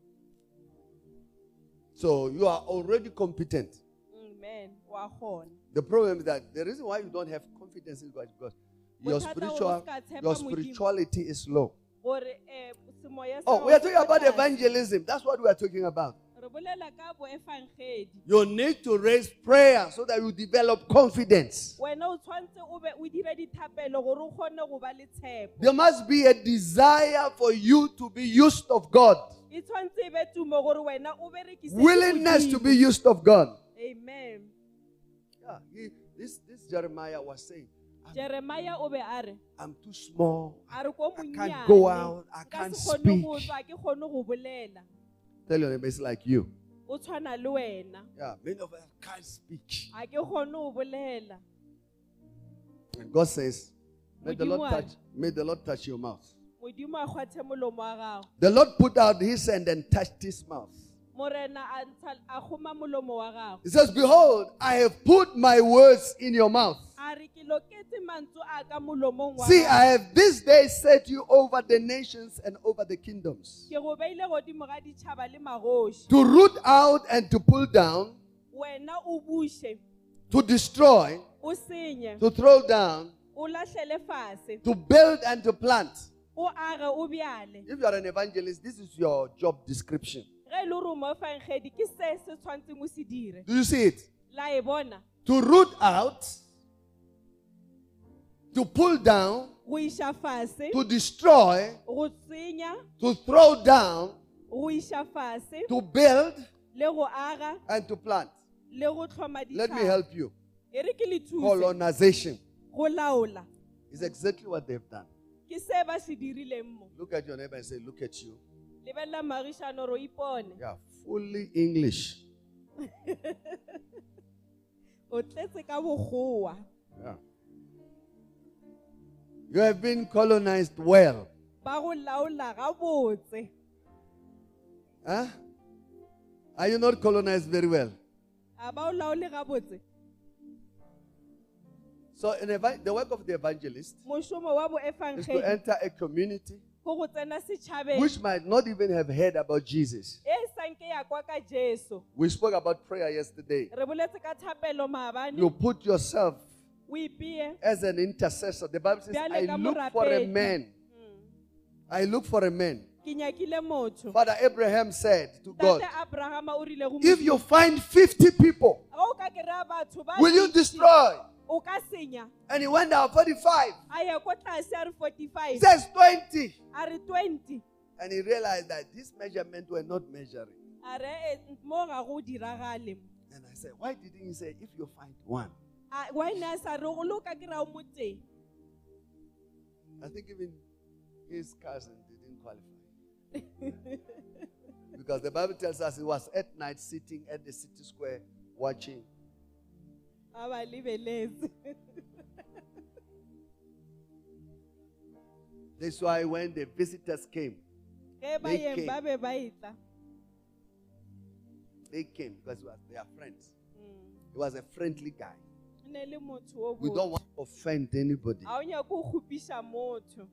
So you are already competent. Amen. Wa kgona. The problem is that the reason why you don't have confidence in God is because your Bothata hore o ska tshepa your Modimo. spirituality is low. Gore semoya sa Oh, we are hao talking se about tlase. evangelism. That's what we are talking about. Re bolela ka boefangedi. You need to raise prayer so that you develop confidence. Wena o tshwantse o be o dire dithapelo gore o kgone go ba le tshepo. There must be a desire for you to be used of God. E tshwantse e be tumo gore wena o berekise Willingness to Modimo. be used of God. Amen. Yeah, this Jeremiah was saying, Jeremiah o be a re, I'm too small. a re ko I monnyane. can't go out. I Nka can't se kgone go speak. tswa, ke kgone go bolela. Tell your neighbor, it's like you. O tshwana le wena. Yeah, many of us can't speak. A ke kgone go bolela. And God says, may the Modimo Lord a re, touch your mouth. Modimo a kgwathe molomo wa gago. The Lord put out his hand and touched his mouth. Morena a kgoma molomo wa gago. He says, behold, I have put my words in your mouth. A re ke loketse mantswe a ka molomong wa See, gago. I have this day set you over the nations and over the kingdoms, Ke go beile godimo ga ditšhaba le magoši. to root out and to pull down, Wena o buše, to destroy, o senye, to throw down, o latlhele fase, to build and to plant. o age o bjale. If you are an evangelist, this is your job description. Ge e le gore o moefangedi ke se se tshwantseng o se dire. Do you see it? La e bona, To root out, to pull down, go iša fase, to destroy, go tsenya, to throw down, go iša fase, to build, le go aga, and to plant. le go tlhoma Let me ditšhaba. help you. E re ke le thuse, Colonization go laola. is exactly what they've done. Ke se ba se dirileng mo. Look at your neighbor and say, look at you. Lebelela Marisha gore o ipone. Yeah, fully English. O tletse ka bogoa. Yeah. You have been colonized well. Ba go laola gabotse. Huh? Are you not colonized very well? A ba o laole gabotse. So the work of the evangelist Mošomo wa is to boefangedi enter a community go go tsena setšhabeng. which might not even have heard about Jesus. E sanke ya kwa ka Jesu. We spoke about prayer yesterday. Re boletse ka thapelo maabane. You put yourself o ipeye as an intercessor. The Bible says, Bjale I ka look for a morapedi. man. I look for a man. ke nyakile motho Father Abraham said to God, tate abrahama o rile go if you find 50 people, o ka kry-a batho ba will you 50, destroy? o ka senya And he went down 45. a ye ko tlase a re He 45 says 20. a re 20 And he realized that these measurements were not measuring. a re mo ga go diragale mo And I said, why didn't he say, if you find one? wa ene a sa re go le o ka kry-a o moteng I think even his cousin didn't qualify. Because the Bible tells us he was at night sitting at the city square watching. a ba lebeletse That's why when the visitors came, ge ba They yeng came. ba be ba etla they came because they are friends. He was a friendly guy. e ne le motho o We don't want to offend anybody. a o nyake go kgopiša motho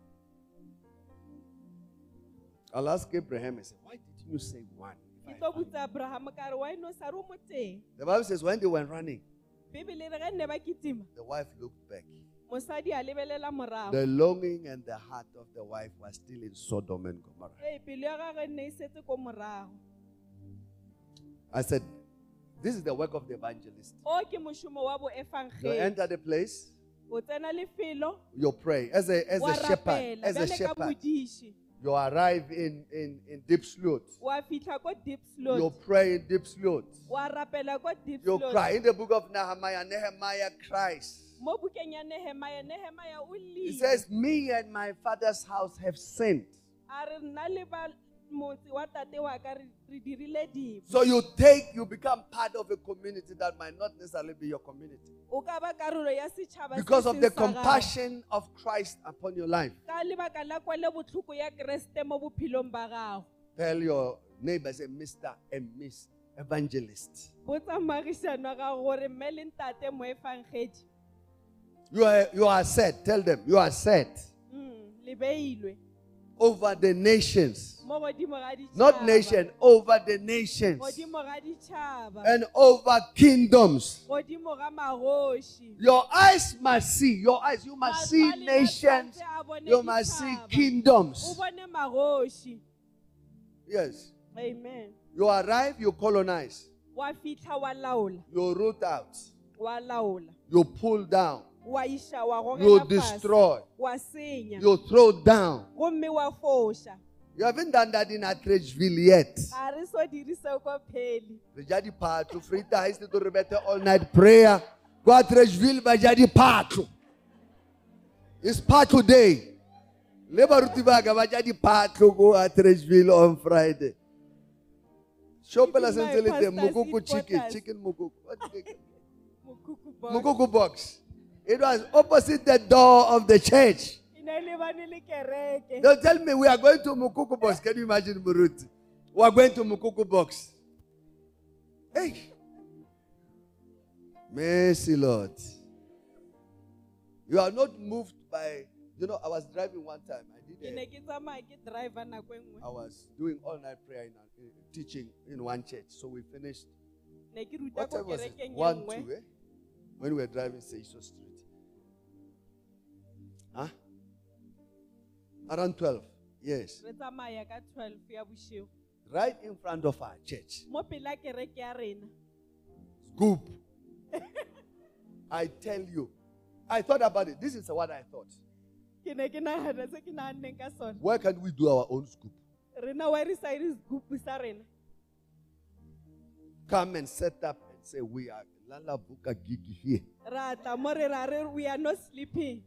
I'll ask Abraham and say, why didn't you say one? ke tlo botsa abrahama ka re wa eno sa re o moteng The Bible says when they were running, bibele re ge nne ba kitima the wife looked back. mosadi a lebelela morago The longing and the heart of the wife was still in Sodom and Gomorrah. ee pelo ya gagwe nne e setse ko morago I said, this is the work of the evangelist. o ke mošomo wa You boefangeli enter the place, o tsena lefelo you pray. As a wa shepherd, rapela as a bjale ka shepherd, bodiši you arrive in deep slot. wa fitlha ko deep You slot pray in deep slot. wa rapela ko deep You slot cry. In the book of Nehemiah cries. mo bukeng ya nehemaya o He lia says, me and my father's house have sinned. a re nna le ba motse wa tate wa ka re dirile dibo So you become part of a community that might not necessarily be your community. o ka ba karolo ya setšhaba se Because of seng the sa gago. compassion of Christ upon your life. ka lebaka la kwele botlhoko ya keresete mo bophelong ba gago Tell your neighbor, say, Mr. and Miss Evangelist. botsa maagišano a gago gore mme le ntate moefangedi You are set. Tell them, you are set le beilwe over the nations. mo godimo ga Not ditšhaba nation, over the nations. godimo ga ditšhaba And over kingdoms. godimo ga magoši Your eyes must see. Your eyes, you must see Matlho a lena nations. tshwantse a bone You must see ditšhaba. o kingdoms. bone magoši Yes. amen You arrive, you colonize. wa fitlha wa laola You root out. wa laola You pull down. wa iša wa You gogela fase destroy. wa senya You throw down. gomme wa foša You haven't done that in Atteridgeville yet. ga re so dire seo ko pheli Bajadi Patro, Frita is to rebete all night prayer. Go Atteridgeville, Bajadi Patro. It's Patro Day. Lebaruti Baga, Bajadi Patro, go Atteridgeville on Friday. Shopela Chicken Senselite, my Mukuku pastor's chicken, headquarters. chicken Mukuku. What's chicken? mokuku box. Mukuku box. It was opposite the door of the church. E ne le bane le kereke They'll tell me we are going to Mukuku box. Can you imagine Muruti? We are going to Mukuku box. Hey. Mercy, Lord. You are not moved by, I was driving one time. ke ne ke tsamaya ke driver nako e nngwe I was doing all night prayer in teaching in one church. So we finished. ne ke ruta What ko time was it? kerekeng ye 1, nngwe 2, when we were driving Seiso Street. Huh? Around 12. Yes. re tsamaya ka 12 ya bošego Right in front of our church. mo pela kereke ya rena Scoop. I tell you. I thought about it. This is what I thought. ke ne ke nagana se ke naganneng ka sone Where can we do our own scoop? rena wa re side scoop sa rena Come and set up and say, we are Lala Buka Gigi here. ra tla mo re ra re we are not sleeping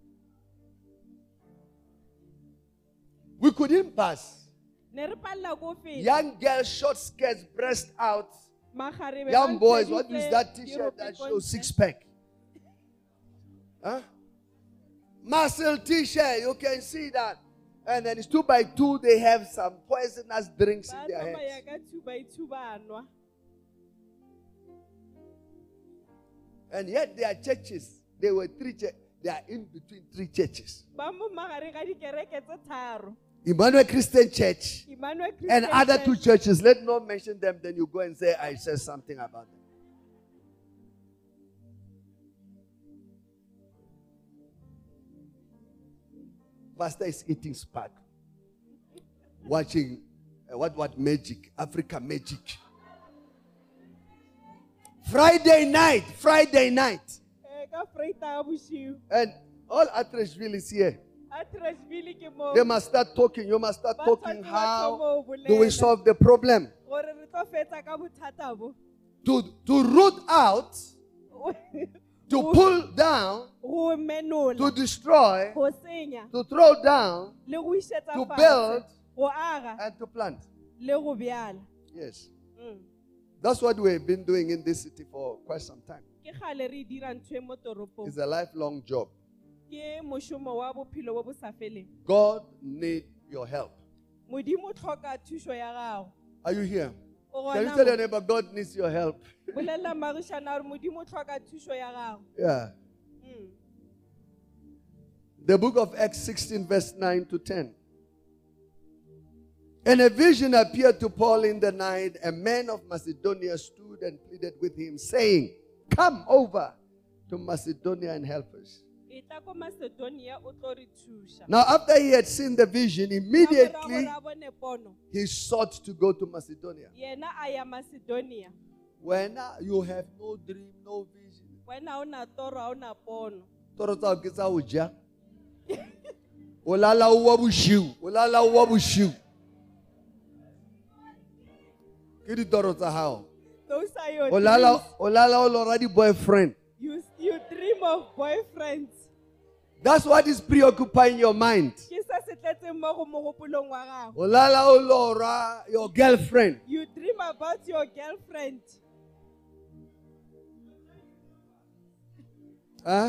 We couldn't pass. ne re palela ko feta Young girls, short skirts, breast out. magarebe Young ba boys, what ntsheditse is that t-shirt dirope that ko shows ntle. six pack? Huh? Muscle t-shirt, you can see that. And then it's 2 by 2. They have some poisonous drinks ba in their tsamaya hands. ka 2 by 2 ba nwa And yet their churches, they were 3 churches. They are in between 3 churches. ba mo magareng ga dikereke tse tharo Emmanuel Christian Church Emmanuel and Christian other 2 Church. churches. Let no mention them. Then you go and say, I said something about them. Pastor is eating spark. Watching what magic? Africa magic. Friday night. Ka Vrydag bosiu. And all Atteridgeville is here. Atteridgeville ke mo. They must start talking. You must start talking. Ba How tshwanetse go do we bolela. solve the problem? Gore re tlo fetsa ka bothata bo. To root out, to pull down, Go menola. to destroy, Go senya. to throw down, Le go isetsa to fatshe. build, Go aga. and to plant. Le go byala. Yes. Mm. That's what we've been doing in this city for quite some time. Ke gale re dira ntwe mo toropong. It's a lifelong job. Ke moshomo wa bophelo bo bo sa feleng. God needs your help. Modimo tlhoka thuso ya gago. Are you here? O Can you gona tell your mo? neighbor, God needs your help? Bolela marishana gore modimo tlhoka thuso ya gago. Yeah. Mm. The book of Acts 16, verse 9 to 10. And a vision appeared to Paul in the night. A man of Macedonia stood and pleaded with him, saying, "Come over to Macedonia and help us." Eta ko Macedonia o tlo re thusha. Now, after he had seen the vision, immediately Ka morago ra bone pono. he sought to go to Macedonia. Yena a ya Macedonia. When you have no dream, no vision, Wena o na toro a o na pono. toro tsa hao ke tsa ho ja. O lala o wa boshiu, o lala o wa boshiu. Ke ditoro tsa hao. Those are your O dreams. lala o lo radi boyfriend. You dream of boyfriends. That's what is preoccupying your mind. Ke se se tletseng mo go mogopolong wa gago. O lala o lo ra your girlfriend. You dream about your girlfriend. Huh?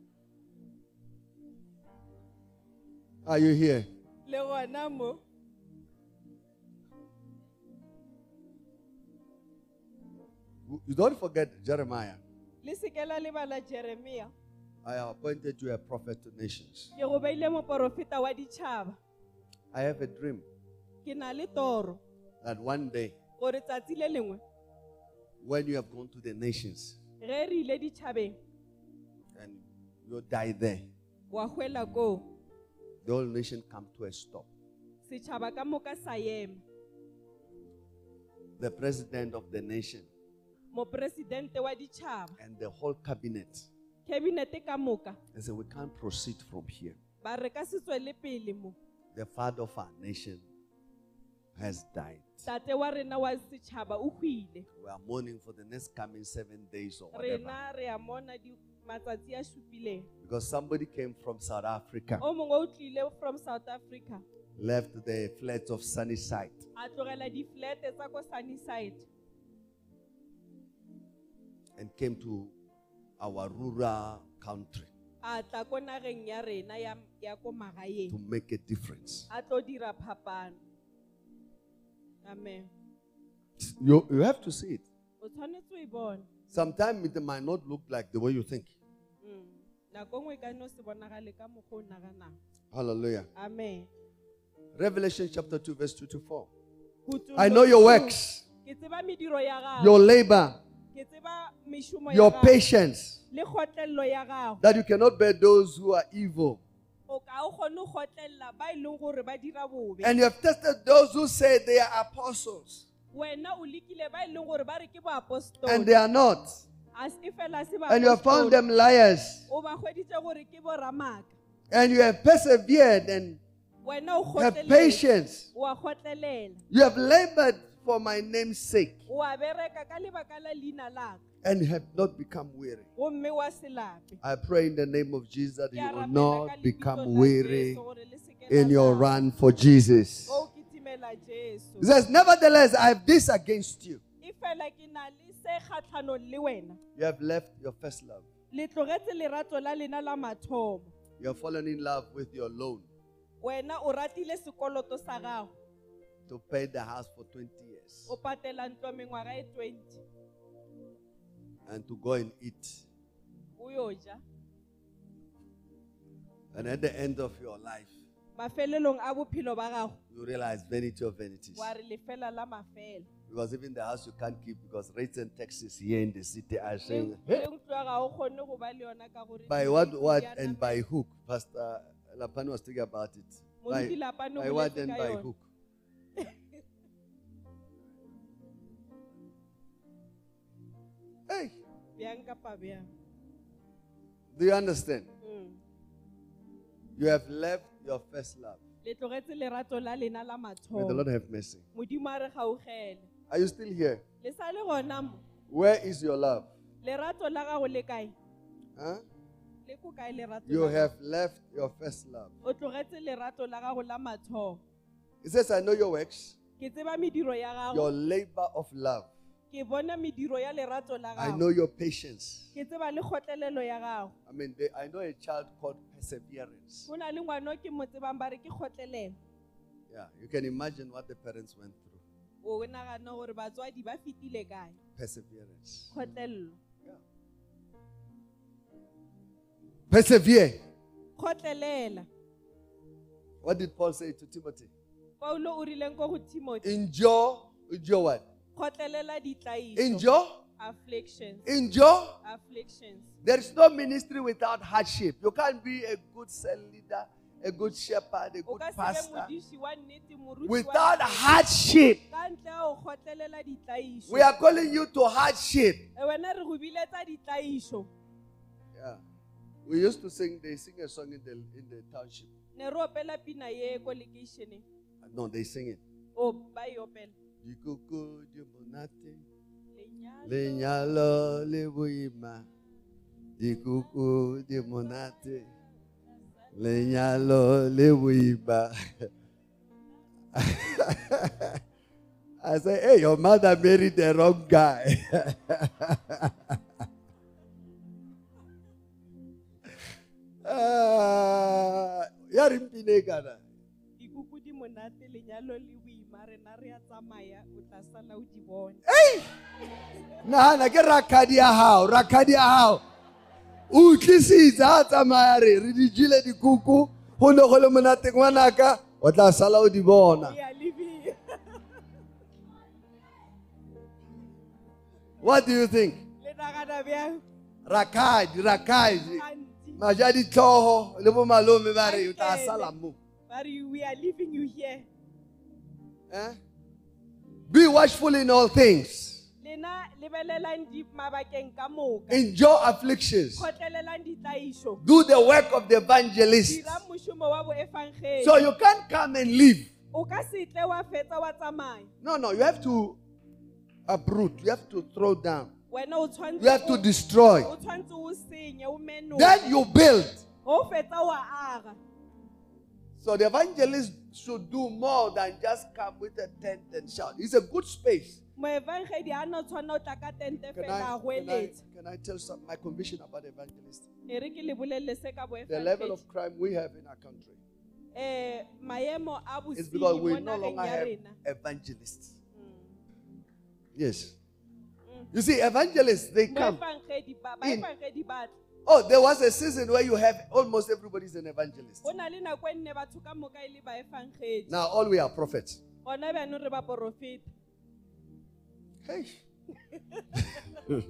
Are you here? Le gona mo. You don't forget Jeremiah. Le se ke la lebala Jeremia. I have appointed you a prophet to nations. Ke go beile moporofeta wa ditšhaba. I have a dream Ke na le toro that one day, gore tsatsi le lengwe when you have gone to the nations ge re ile ditšhabeng and you die there, wa hwela koo the whole nation come to a stop. setšhaba ka moka sa ema. The president of the nation Mopresidente wa ditšhaba and the whole cabinet, cabinet ka moka they say, we can't proceed from here. ba re ka se tswele pele mo. The father of our nation has died. Tate wa rena wa setšhaba o hwile. We are mourning for the next coming 7 days or whatever. Rena re a mona matsatsi a supileng. Because somebody came from South Africa, O mongwe o tlile from South Africa left the flats of Sunnyside, a tlogela di-flete tsa ko Sunnyside and came to our rural country a tla ko nageng ya rena ya ko magaeng to make a difference. a tlo dira phapano. Amen. You have to see it. O tshwanetse o e bone. Sometimes it might not look like the way you think. Nako nngwe e ka no se bonagale ka mokgwa o naganang. Hallelujah. Amen. Revelation chapter 2, verse 2 to 4. Kutulo I know your works, Ke tseba mediro ya gago. your labor, Ke tseba mešomo ya your gago. patience, Le kgotlello ya gago. that you cannot bear those who are evil. O ka o kgone go kgotlelela ba e leng gore ba dira bobe. And you have tested those who say they are apostles, Wena o lekile ba e leng gore ba re ke boapostoli. and they are not. As e fela se And you have found baapostoli. them liars. O ba hweditse gore ke boramaka. And you have persevered and Wena o have kgotleletse. patience. O a kgotlelela. You have labored for my name's sake O a bereka ka lebaka la leina laka. and have not become weary. Gomme wa se lape. I pray in the name of Jesus that Ke you a will rapela ka not lebitso become la weary Jesu gore le se ke in la your lapa. run for Jesus. O kitimela Jesu. He says, nevertheless, I have this against you. E fela ke na le se kgatlhanong le wena. You have left your first love. Le tlogetse lerato la lena la mathomo. You have fallen in love with your loan Wena o ratile sekoloto sa gago. to pay the house for 20 years O patela ntlo mengwaga e 20. and to go and eat. O yo ja. And at the end of your life, Mafelelong a bophelo ba gago. you realize vanity of vanities. Wa re lefela la mafela. Because even the house you can't keep because rates and taxes here in the city are Le saying, ntlo ya gago kgonne go ba le yona ka gore by what and by hook. Pastor Lapani was talking about it. Moruti Lapane o By what boletse and ka by yona. hook. Hey, Bjang kapa bjang. do you understand? Mm. You have left your first love. Le tlogetse lerato la lena la May the mathomo. Lord have mercy. Modimo a re gaogele. Are you still here? Le sa le gona mo. Where is your love? Lerato la gago le kae? Huh? Le ko kae lerato You la gago? have left your first love. O tlogetse lerato la gago la mathomo. It says, I know your works, Ke tseba mediro ya your gago. labor of love. Ke bona mediro ya lerato la I gago. know your patience. Ke tseba le kgotlelelo ya gago. I mean, I know a child called perseverance. Go na le ngwana o ke mo tsebang ba re ke kgotlelelo. Yeah, you can imagine what the parents went through. O nagana gore batswadi ba fitile kae? Perseverance. Kgotlelelo. Persevere. Khotlelela. What did Paul say to Timothy? Paulo o rileng ko go Timothy. Endure what? Khotlelela ditlaiso. Endure. Afflictions. Endure. Afflictions. There is no ministry without hardship. You can't be a good cell leader, a good shepherd, a O good ka se be pastor modiši wa nnete, moruti wa without nnete. hardship. Ka ntle ga go kgotlelela ditlaiso. We are calling you to hardship. Wena re go biletsa ditlaiso. Yeah. We used to sing, they sing a song in the township. Ne re opela pina ye ko lekeišeneng. No, they sing it. O ba e opela. Dikuku di monate, Lenyalo. lenyalo le boima. Dikuku di monate, lenyalo le boima. I say, hey, your mother married the wrong guy. Yarimpine kana. Dikuku di monate, lenyalo le boima, rena re a tsamaya, o tla sala o di bone. Nahana ke rakadi ya hao. O tlisitse ha tsamaya re di jile dikuku, ho ne go le monate ngwanaka, o tla sala o di bona. We are living. What do you think? Le nagana bjang? Rakadi. Auntie, Majadi tlhogo le bo malome ba re o tla sala mo. but we are leaving you here. Eh? Be watchful in all things. Lena lebelelang di mabakeng ka moka. Endure afflictions. Khotlelelang ditlaiso. Do the work of the evangelist. Dira mošomo wa boefangeli. So you can't come and leave. O ka se tle wa fetsa wa tsamaya. No, you have to uproot. You have to throw down. Wena o tshwantse You have to destroy. o tshwantse o senye o menole. Then you build. O fetsa wa aga. So the evangelist should do more than just come with a tent and shout. It's a good space. Moefangedi a no tshwana o tla ka tente fela a goeletsa. Can I tell some my conviction about evangelists? E re ke le bolelle se ka The level boefangedi. of crime we have in our country Maemo a is bosenyi because mo we no nageng longer ya have rena. evangelists. Yes. You see, evangelists, they come. Baefangedi in. ba tla. Oh, there was a season where you have almost everybody's an evangelist. Go na le nako e nne batho ka moka e le baefangedi. Now all we are prophets. Gona bjaanong re baporofeta. Hey. Do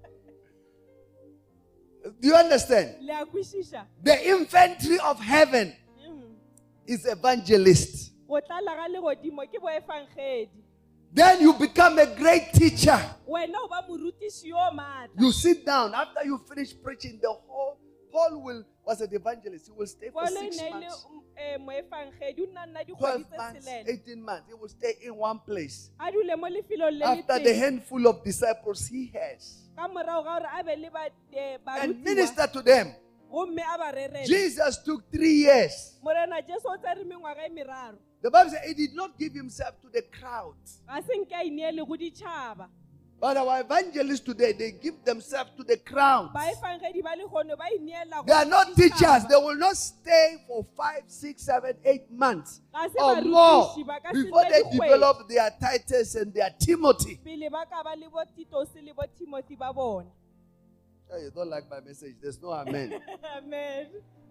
you understand? Le a kwešiša? The infantry of heaven is evangelists. Go tlala ga legodimo ke boefangedi. Then you become a great teacher. Wena o ba morutiši yo maatla. You sit down after you finish preaching. The whole Paul was an evangelist. He will stay for Paulo 6 ne le months, moefangedi o nna nna 12 dikgwedi tse months, tshelela. 18 months. He will stay in one place. A dule mo lefelong le le After the teng. handful of disciples he has, Ka morago ga gore a be le and barutiwa. minister to them. Gomme a ba rerela. Jesus took 3 years. Morena Jesu o tsere mengwaga e meraro. The Bible says he did not give himself to the crowd. Ga se nke a ineele go ditšhaba. But our evangelists today, they give themselves to the crowd. Baefangedi ba le gono ba ineela go They are not ditšhaba. teachers. They will not stay for 5, 6, 7, 8 months Ga se or more barutiši ba ka se before nne they dikgwedi. develop their Titus and their Timothy. Pele ba ka ba le bo Titus le bo Timothy ba bona. Hey, you don't like my message. There's no amen. Amen.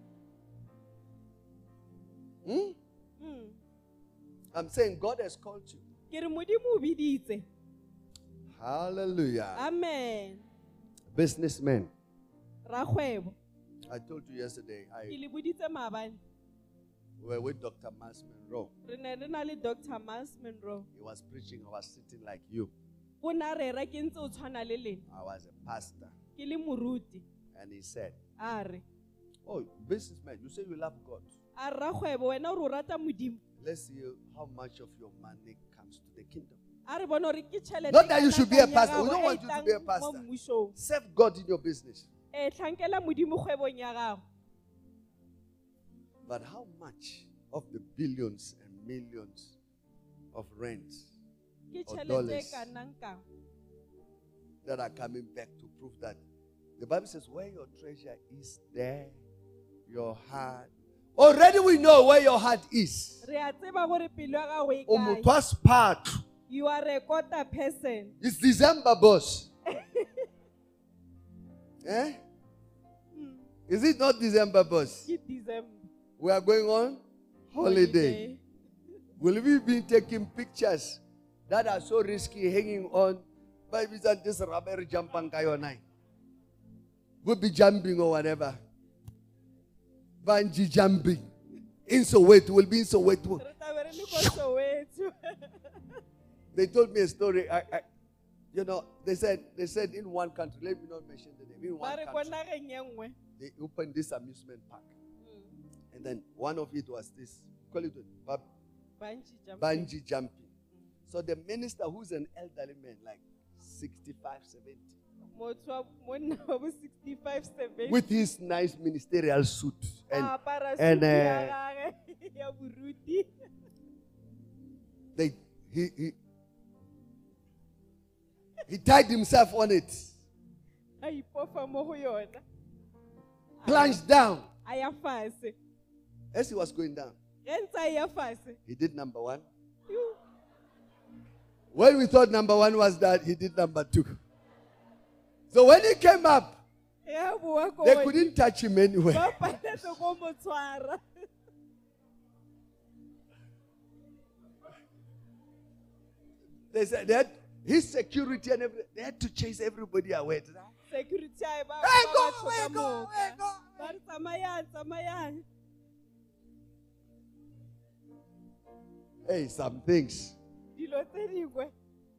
Hmm? I'm saying God has called you. Ke re Modimo o biditse. Hallelujah. Amen. Businessmen. Rakgwebo. I told you yesterday, Ke le boditse maabane. We were with Dr. Miles Monroe. re ne re na le Dr. Miles Monroe. He was preaching. I was sitting like you. O na rera ke ntse o tshwana le lena. I was a pastor. Ke le moruti. And he said, A re. oh, businessman, you say you love God. A rrakgwebo wena o rata Modimo. Let's see how much of your money comes to the kingdom. A re bona hore ke tšhelete. Not that you should be a ya pastor. We gago don't e want you to be a tlang pastor. mo mmusong. Serve God in your business. Tlhankela Modimo kgwebong ya gago. But how much of the billions and millions of rents Ke or tšhelete e dollars kanang kang. that are coming back to prove that the Bible says, where your treasure is, there your heart. Already we know where your heart is. Re a tseba gore pelo ya gago e O kae. motho a sephatho. You are a quarter person. It's December, boss. Eh? Is it not December, boss? Ke December. We are going on holiday. Will we be taking pictures that are so risky hanging on? But we said this rubber jumping kayonai. We'll be jumping or whatever. Bungee jumping. In Soweto, we'll be in Soweto. Re tla be re le ko Soweto. They told me a story. You know, they said in one country, let me not mention the name. In Ba one re ko country, nageng e nngwe. they opened this amusement park. And then one of it was this, call it what? Bungee jumping. So the minister, who's an elderly man, like 65, 70, Motho wa monna wa bo 65, 70. with his nice ministerial suit and A apara and, suit ya gagwe ya boruti. he tied himself on it, A ipofa mo go yona. plunged down. A ya fase. As he was going down, Ge ntse a ya fase. he did number one. Yo, When we thought number one was that, he did number two. So when he came up, ya boa ko they wena. couldn't touch him anywhere. Ba paletse ko mo tshwara. They said that his security and everything, they had to chase everybody away. Security ai ba Hey, ba go batho away, ka go moka. away, go Ba re tsamayang, tsamayang. Hey, some things. Dilo tse dingwe.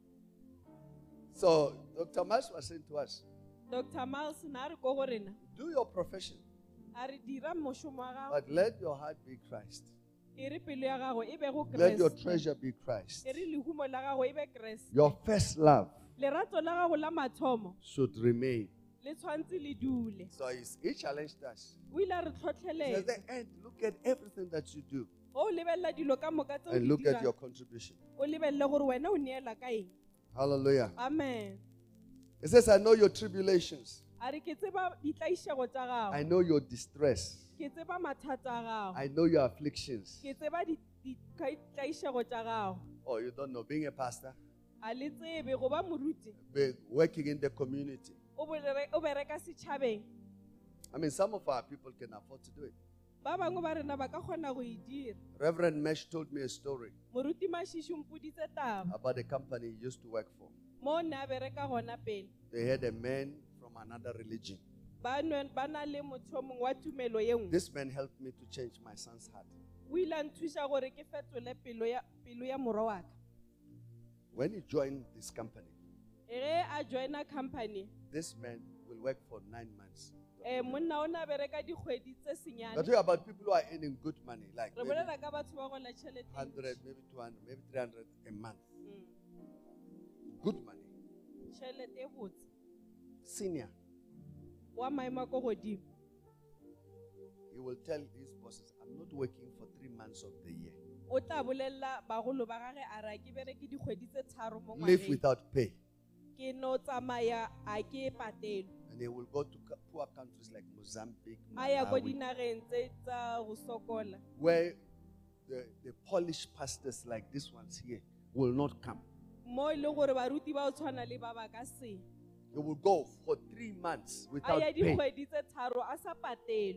So Dr. Mas was saying to us, Dr. Miles na re ko go rena. do your profession, A re dira moshomo wa gago. but let your heart be Christ. E re pelo ya gago e be go Let your Kreste. treasure be Christ. E re lehumo la gago e be Kreste. Your first love Lerato la gago la mathomo should remain. le tshwantse le dule. So he challenged us. O ile a re He says, tlhotlheletse. the end, look at everything that you do O lebella dilo ka moka tse o and di look at dirang. your contribution. O lebelle gore wena o neela ka eng. Hallelujah. Amen. It says, I know your tribulations. A re ke tseba ditlaišego tša I gago. know your distress. Ke tseba mathata a gago. I know your afflictions. Ke tseba ditlaišego tša gago. Oh, you don't know. Being a pastor, A le tsebe go ba moruti. working in the community. O bereka setšhabeng. I mean, some of our people can afford to do it. Ba bangwe ba rena ba ka kgona go e dira. Reverend Mesh told me a story Moruti Mashiši o mpoditse taba. about a company he used to work for. Mo o ne a bereka gona pele. They had a man from another religion. Ba na le motho o mongwe wa tumelo ye nngwe. This man helped me to change my son's heart. O ile a nthuša gore ke fetole pelo ya morwa wa ka. When he joined this company, Ge a joina company, this man will work for 9 months. monna o ne a bereka dikgwedi tse I'm senyane. talking about people who are earning good money, like Re maybe bolela ka batho ba gola tšhelete. 100, maybe 200, maybe 300 a month. Mm. Good money. Tšhelete e botse. Senior. Wa maemo a ko godimo. He will tell his bosses, I'm not working for 3 months of the year. O tla bolelela bagolo ba gage a re a ke bereke dikgwedi tse tharo mo Live ngwageng. without pay. Ke no tsamaya a ke patelwe. And he will go to poor countries like Mozambique, A ya ko Malawi, dinageng tse tsa go sokola. where the Polish pastors like these ones here will not come. Mo e leng gore baruti ba o tshwana le ba ba ka se. He will go for 3 months A without ya pay dikgwedi tse tharo a sa patelwe.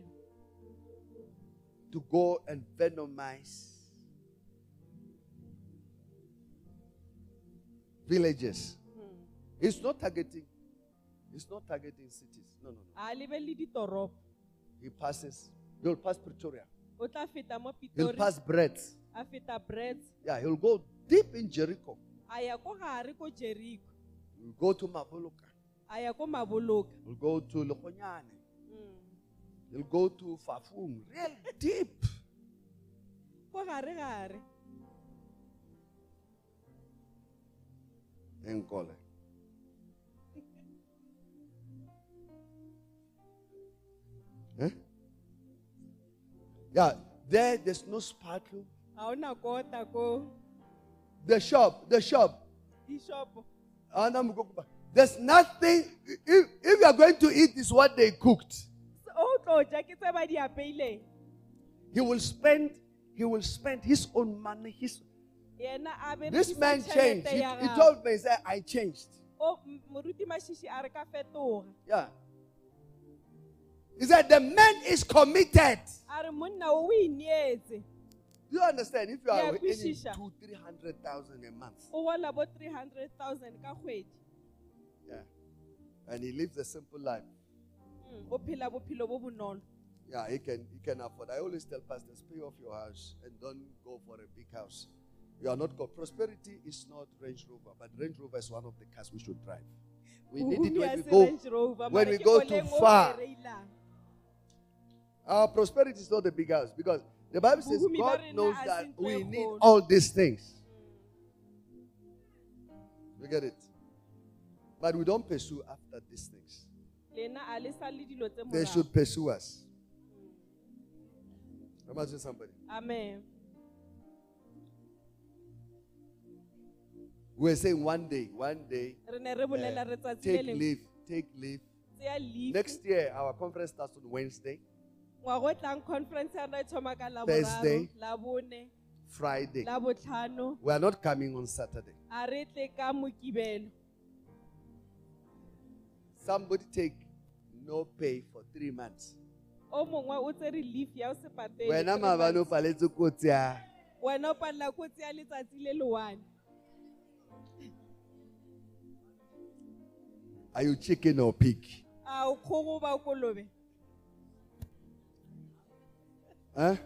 to go and venomize villages. It's not targeting cities. No. A lebelle ditoropo. He will pass Pretoria. O tla feta mo He'll Pitori, pass bread. a feta Brits, Yeah, he'll go deep in Jericho. a ya ko gare ko Jericho, He'll go to Mabuluka. a ya ko Maboloka. He'll go to Lokonyane. Mm. He'll go to Fafung. Real deep. Ko gare. Enkole. Eh? Yeah, there's no sparkle. A ona kota ko The shop. di-shop. There's nothing. If you are going to eat, is what they cooked. O tlo ja ke tse ba di apeileng. He will spend his own money. Yena a This berekisa man changed. tjhelete ya He gagwe. told me, he said, I changed. O moruti mashishi a re ka fetoga. Yeah. He said, the man is committed. A re monna o ineetse. Do you understand? If you are Yeah, earning kwishisha. 200,000-300,000 a month, O gola bo 300,000 ka kgwedi. yeah, and he lives a simple life, O phela bophelo bo bonolo. yeah, he can afford. I always tell pastors, pay off your house and don't go for a big house. You are not called. Prosperity is not Range Rover, but Range Rover is one of the cars we should drive. We need it when we go too far. Our prosperity is not the big house, because the Bible says Buhumi ba God rena knows a that se we ntho e need kgolo. all these things. You get it? But we don't pursue after these things. Lena a le sa le dilo tse They morago. should pursue us. Imagine somebody. Amen. We're saying one day, Re ne re bolela re tsatsi take le lengwe. take leave. Tseya leave. Next year, our conference starts on Wednesday, Ngwaga o tlang conference ya rona e thoma ka Thursday. Laboraro, Labone, Friday. Labotlhano. We are not coming on Saturday. A re tle ka Mokibelo. Somebody take no pay for 3 months. O mongwe o tsere leave ya o se patele. Wena 3 maabane o months. paletse kotsi ya. Wena o palela ko tseya letsatsi le le one. Are you chicken or pig? A o kgogo ba kolobe. Huh?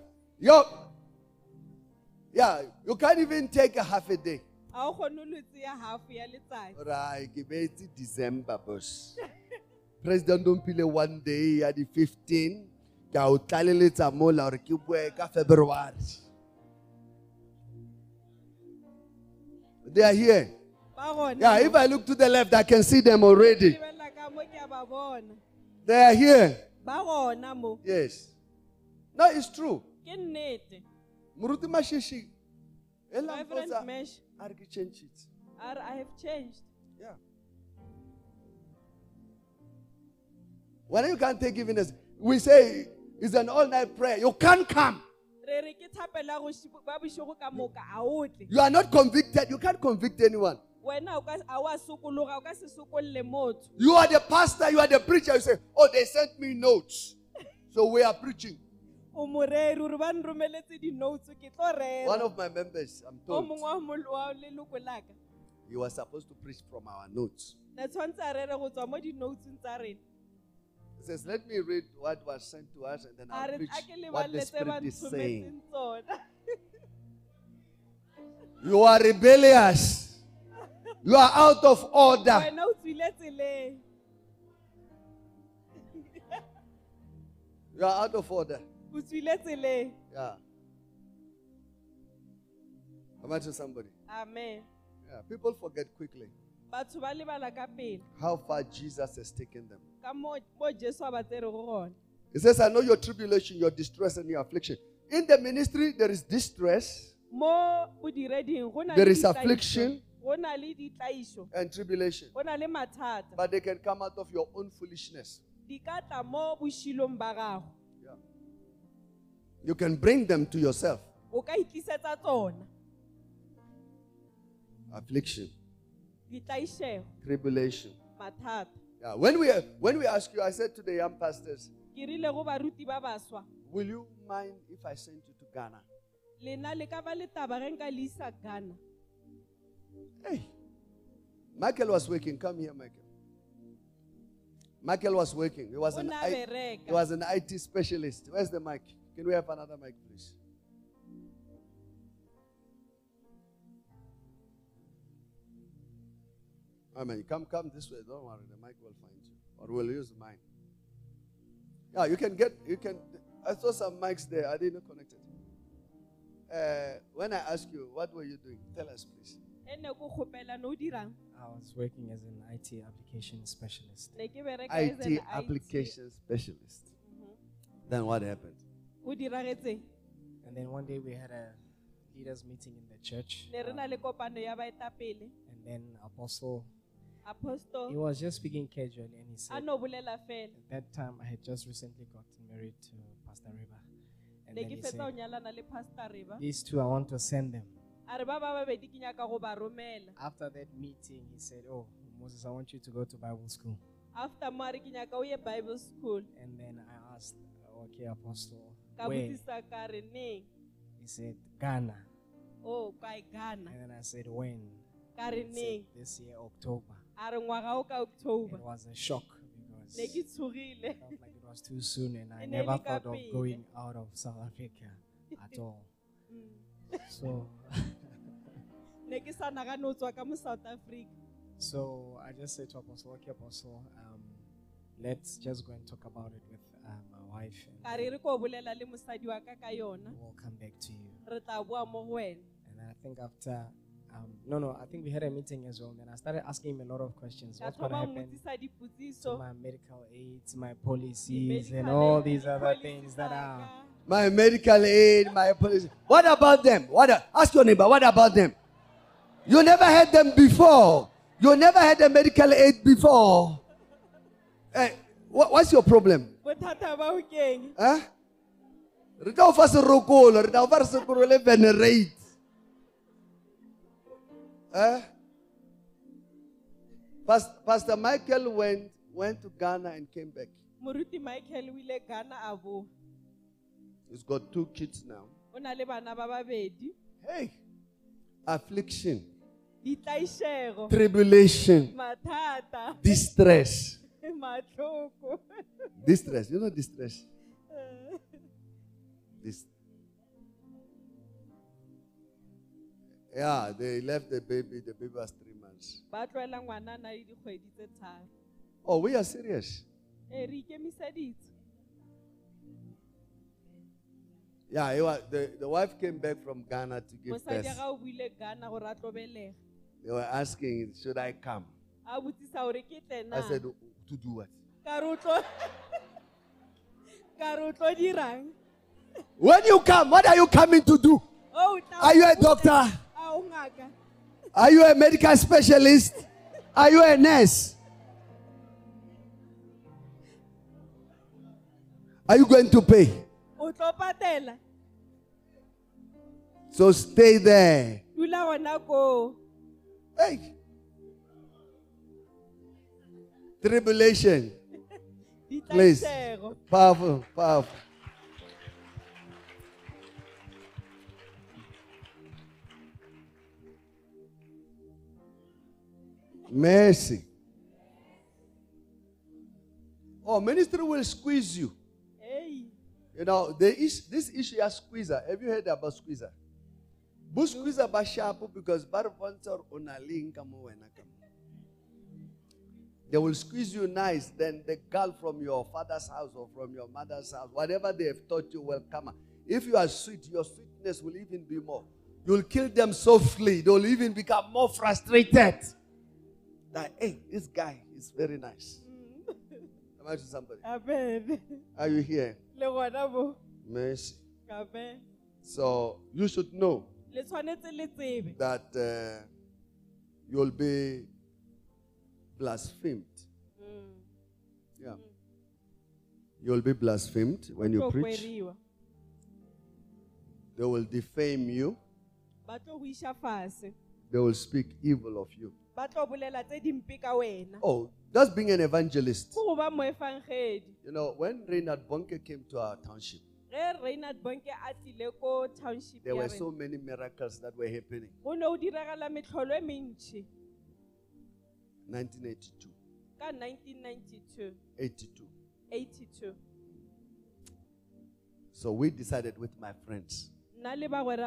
Yeah, you can't even take a half a day. A o kgone lo tseya half ya letsatsi. Right, it's December, boss. President Dompile one day at the 15. Ka o tlaleletsa mola hore ke bue ka February. They are here. Ba gona. Yeah, if I look to the left, I can see them already. Ke bella ka mo ke a ba bona. They are here. Ba gona mo. Yes. No, it's true. Ke nnete. Muruti Mashishi. Reverend Mesh, I change it. I have changed. Yeah. When you can't take even as we say it's an all-night prayer, you can't come. Re re ke thapela go ba boshogo ka moka a otle. You are not convicted. You can't convict anyone. Wena o ka a wa sokologa o ka se sokolle motho. You are the pastor. You are the preacher. You say, "Oh, they sent me notes, so we are preaching." O moreri uri ba nromeletse di notes ke tlo rera. One of my members, I'm O told, mongwe wa leloko la ka. he was supposed to preach from our notes. Na tshwantse a rere go tswa mo di notes tsa rena. He says, "Let me read what was sent to us, and then A I'll re preach a ke le what the baletse ba Spirit is saying." nthometseng tsona. You are rebellious. You are out of order. Wena o tswile tseleng. You are out of order. O tswile tseleng. Yeah. Imagine somebody. Amen. Yeah. People forget quickly Batho ba lebala ka pele how far Jesus has taken them. ka mo Jesu a ba tsere go gona. He says, "I know your tribulation, your distress, and your affliction." In the ministry, there is distress Mo bodireding go na There le is ditlaiso, affliction. go na le ditlaiso, and tribulation, go na le mathata. but they can come out of your own foolishness. Di ka tla mo boshilong ba gago. Yeah. You can bring them to yourself. O ka itlisetsa tsona. Affliction, Ditlaishego, tribulation. mathata. Yeah. When we ask you, I said to the young pastors, Ke rile go baruti ba baswa. "Will you mind if I send you to Ghana?" Lena le ka ba le taba ge nka le isa Ghana. Hey, Michael was working. Come here, Michael. Michael was working. He was O an na he bereka. was an IT specialist. Where's the mic? Can we have another mic, please? Amen. Come this way. Don't worry. The mic will find you. Or we'll use mine. Yeah, you can. I saw some mics there. I didn't connect it. When I ask you, what were you doing? Tell us, please. I was working as an IT application specialist. IT application specialist. Then what happened? And then one day we had a leaders meeting in the church. And then Apostle, he was just speaking casually and he said, at that time I had just recently gotten married to Pastor Reba. And then he said, these two, I want to send them. After that meeting, he said, oh, Moses, I want you to go to Bible school. Bible school. And then I asked, okay, Apostle, where? He said, Ghana. Oh, Ghana. And then I said, when? He said, this year, October. It was a shock because I felt like it was too soon and I never thought of going out of South Africa at all. So, so I just said to Apostle, okay, Apostle, let's just go and talk about it with my wife. And we'll come back to you. And I think after, I think we had a meeting as well. And I started asking him a lot of questions. What's going to happen to my medical aids, my policies, and all these other things that are... My medical aid, my policy. What about them? Ask your neighbor, what about them? You never had them before. You never had a medical aid before. Hey, what's your problem? Huh? Venerate. Pastor Michael went to Ghana and came back. He's got 2 kids now. Hey, affliction, tribulation, distress. Distress, you know distress? Yeah, they left the baby was 3 months. Oh, we are serious. Yeah, the wife came back from Ghana to give birth. They were asking, should I come? I said, to do what? When you come, what are you coming to do? Are you a doctor? Are you a medical specialist? Are you a nurse? Are you going to pay? So stay there. Hey. Tribulation. Please. Powerful, powerful. Mercy. Oh, ministry will squeeze you. You know, this issue is squeezer. Have you heard about squeezer? But squeezer ba sharp because they will squeeze you nice. Then the girl from your father's house or from your mother's house, whatever they have taught you will come. If you are sweet, your sweetness will even be more. You'll kill them softly. They'll even become more frustrated. That, hey, this guy is very nice. Am I to somebody? Amen. Are you here? Mercy. So you should know that you'll be blasphemed. Yeah. You'll be blasphemed when you preach. They will defame you. They will speak evil of you. Oh, that's being an evangelist. You know, when Reinhard Bonke came to our township, there were so many miracles that were happening. 1982. 1992. 82. So we decided with my friends that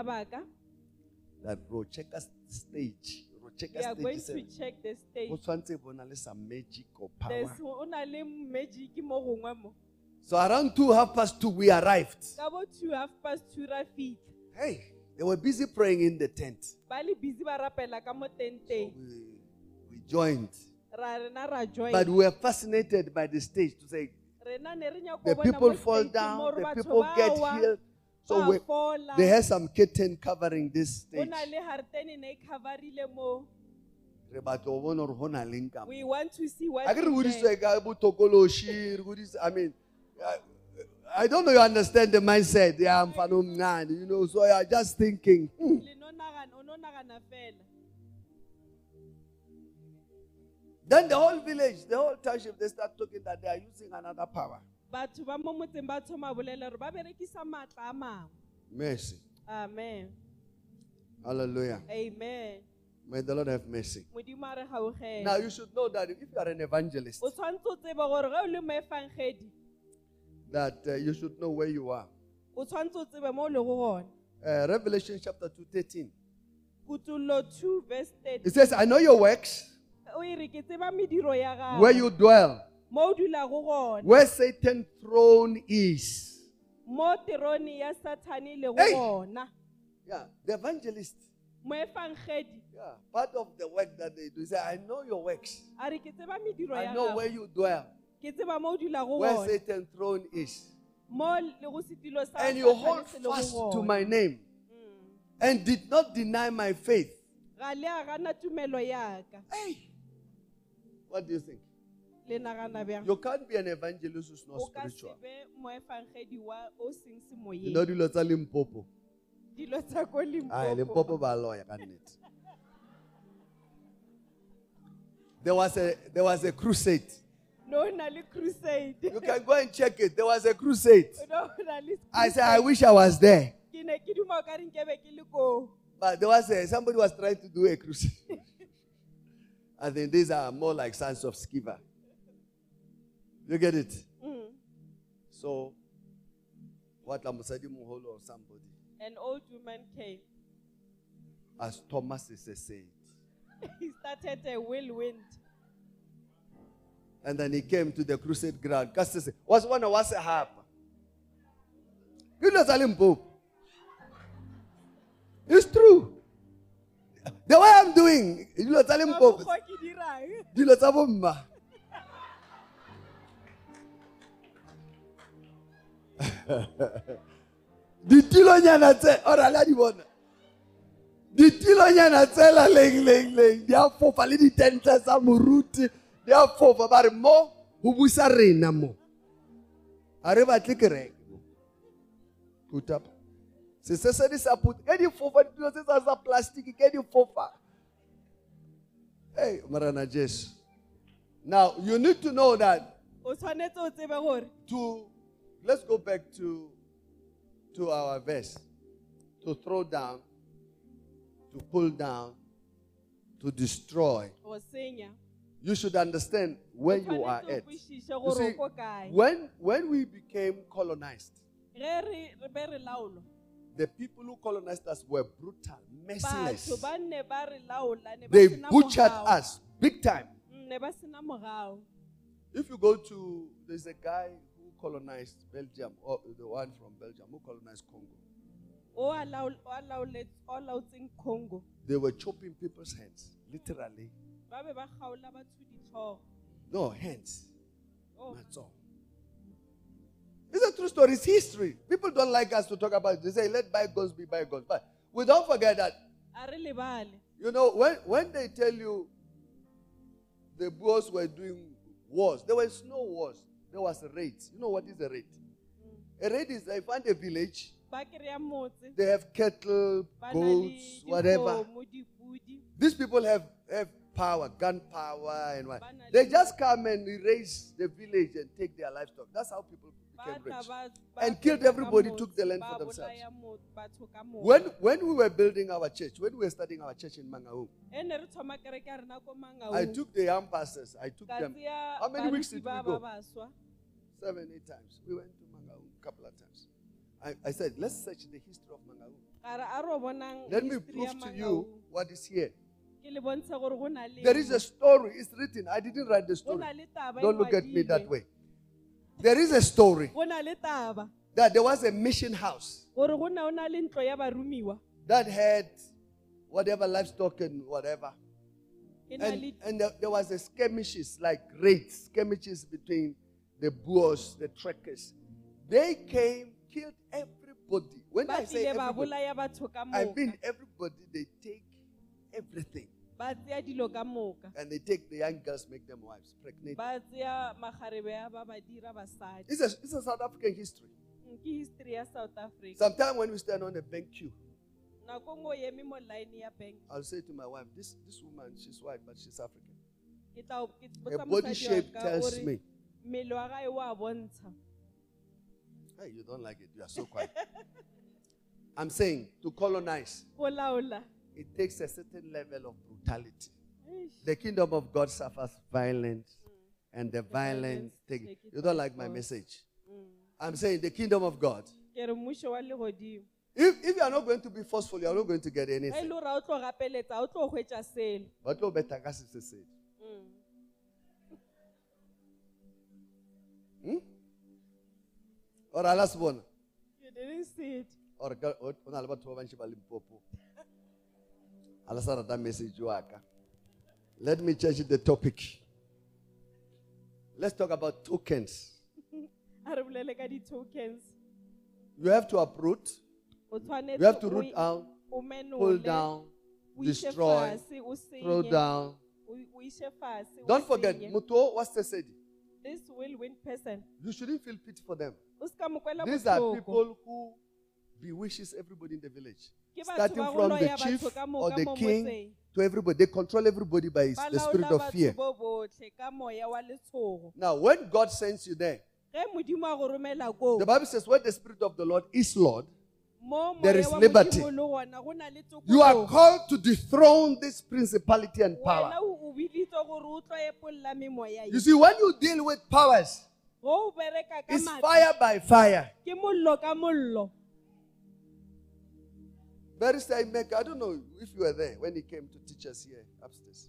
bro, check us the stage. We are going to check the stage. Some magic or There's power. magic mo gongwe mo. So around 2:30 we arrived. Ka bo 2:30 ra fitlha. Hey, they were busy praying in the tent. Ba le busy ba rapela ka mo tenteng. We joined. Rena ra join. But we were fascinated by the stage to say the people fall down, the people get healed. So they had some curtain covering this stage. We want to see what I mean, I don't know you understand the mindset. Yeah, I'm you know, so I just thinking. Then the whole village, the whole township, they start talking that they are using another power. Mercy. Amen. Hallelujah. Amen. May the Lord have mercy. Now you should know that if you are an evangelist, that you should know where you are. Revelation chapter 2:13. It says, I know your works, where you dwell, where Satan's throne is. Hey! Yeah, the evangelist. Yeah, part of the work that they do. Say, I know your works. I know where you dwell, where Satan's throne is. And you hold fast to my name and did not deny my faith. Hey! What do you think? You can't be an evangelist who's not spiritual. You know, dilo tsa Limpopo. Limpopo ba lawyer, can't it? There was a crusade. Crusade. You can go and check it. There was a crusade. I said, I wish I was there. But there was somebody was trying to do a crusade. I think these are more like sons of Sceva. You get it? So, what Lamusadi Muholo or somebody? An old woman came. As Thomas is said. He started a whirlwind. And then he came to the crusade ground. What's one of us a harp? You know Limpopo. It's true. The way I'm doing, you know Limpopo. You know Limpopo. Ditilo nyana tse orala di bona. Ditilo nyana tse la leng dia fofa le ditente tsa moruti dia fofa ba re mo ho busa rena mo. Are batle kereke. Put up. Se di sa put e di fofa ditilo tse tsa plastic ke di fofa. Hey, Marana Jesu. Now you need to know that let's go back to our verse. To throw down, to pull down, to destroy. You should understand where you are at. You see, when we became colonized, the people who colonized us were brutal, merciless. They butchered us big time. If you go to, there's a guy who colonized Belgium, or the one from Belgium who colonized Congo. They were chopping people's hands, literally. No, hands. That's all. It's a true story. It's history. People don't like us to talk about it. They say, let bygones be bygones. But we don't forget that. You know, when they tell you the Boers were doing wars, there was no wars. There was raids. You know what is a raid? A raid is they find a village. They have cattle, goats, whatever. These people have power, gun power, and what. They just come and erase the village and take their livestock. That's how people became rich. And killed everybody, took the land for themselves. When we were building our church, when we were starting our church in Mangaung, I took the young pastors. I took them. How many weeks did we go? 7, 8 times. We went to Mangaung a couple of times. I said, let's search the history of Mangaung. Ka re a ro bonang Let me history ya prove to Mangaung. you what is here. Ke le bontshe gore go na le There is a story. It's written. I didn't write the go story. na le taba e Don't look at me that ngwadilwe. way. There is a story Go na le taba that there was a mission house gore go na o na le ntlo ya barumiwa that had whatever livestock and whatever. e na le And there was a skirmishes, like raids, skirmishes between the Boers, the trekkers. They came, killed everybody. When I ba say tlile ba everybody, bolaya batho ka I moka mean everybody, they take everything. ba tseya dilo ka moka And they take the young girls, make them wives, pregnant. ba tseya magarebe a ba ba dira basadi. It's a South African history. Ke history ya South Africa. Sometimes when we stand on a bank queue, Nako nngwe o eme mo line ya bank I'll say to my wife, this woman, she's white, but she's African. ke tla ke Her botsa body mosadi wa shape ka tells gore me. mmele wa gae wa bontsha. Hey, you don't like it. You are so quiet. I'm saying to colonize, Go laola. it takes a certain level of brutality. Eish. The kingdom of God suffers violence, and the violent violence take take it You don't by like my force. message. Mm. I'm saying the kingdom of God. Ke re mmušo wa legodimo If you are not going to be forceful, you are not going to get ga e anything. le gore o tlo gapeletsa o tlo hwetša selo. But lo better ka se se said. Or alas bona. You didn't see it. Or ona le batho ba bantši ba Limpopo. Ala sa rata message wa ka. Let me change the topic. Let's talk about tokens. A re bolele ka di-tokens. You have to uproot. O tshwanetse You have to o root e- out, o menole, pull down, o ishe destroy, fatshe, o throw senye, down. o ishe fatshe, o Don't forget, senye. Muto was said. This will win person. You shouldn't feel pity for them. O ska mo kwela These are botlhoko. people who bewitches everybody in the village. Ke batho Starting ba go from the loya chief batho ka or moka the mo king motseng. to everybody. They control everybody by Ba the spirit laola of batho fear. bo botlhe ka moya wa letshogo. Now, when God sends you there, Ge Modimo a go romela koo, the Bible says, when the spirit of the Lord is Lord, mo there moya is wa liberty. Modimo le gona go na le you are tokologo. called to dethrone this principality and power. Wena o biditswe gore o tlo epolola memoya You e. see, when you deal with powers, Go o bereka ka it's matla, fire by fire. ke mollo ka mollo. Barrister Imeka, I don't know if you were there when he came to teach us here upstairs.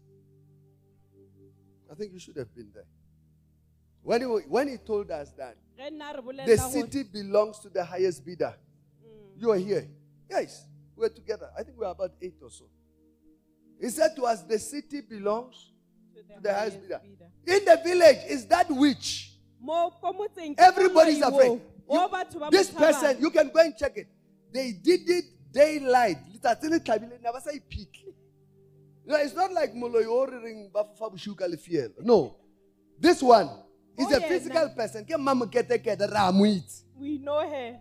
I think you should have been there. When he told us that Ge nna re the bolela gore- city belongs to the highest bidder. You are here. Yes, we're together. I think we're about 8 or so. He said to us, the city belongs to the highest bidder. In the village, is that witch? Mo ko motseng ke Everybody's moloi afraid. oo. O batho ba This mo person, tshabang. you can go and check it. They did it daylight. Letsatsi le thabile, never say peak. No, it's not like Moloyo ring Bafabushuka Lefiel. No. This one is Oh, a yeah, physical nah. person. Ke mamu kete kete ramuit. We know her.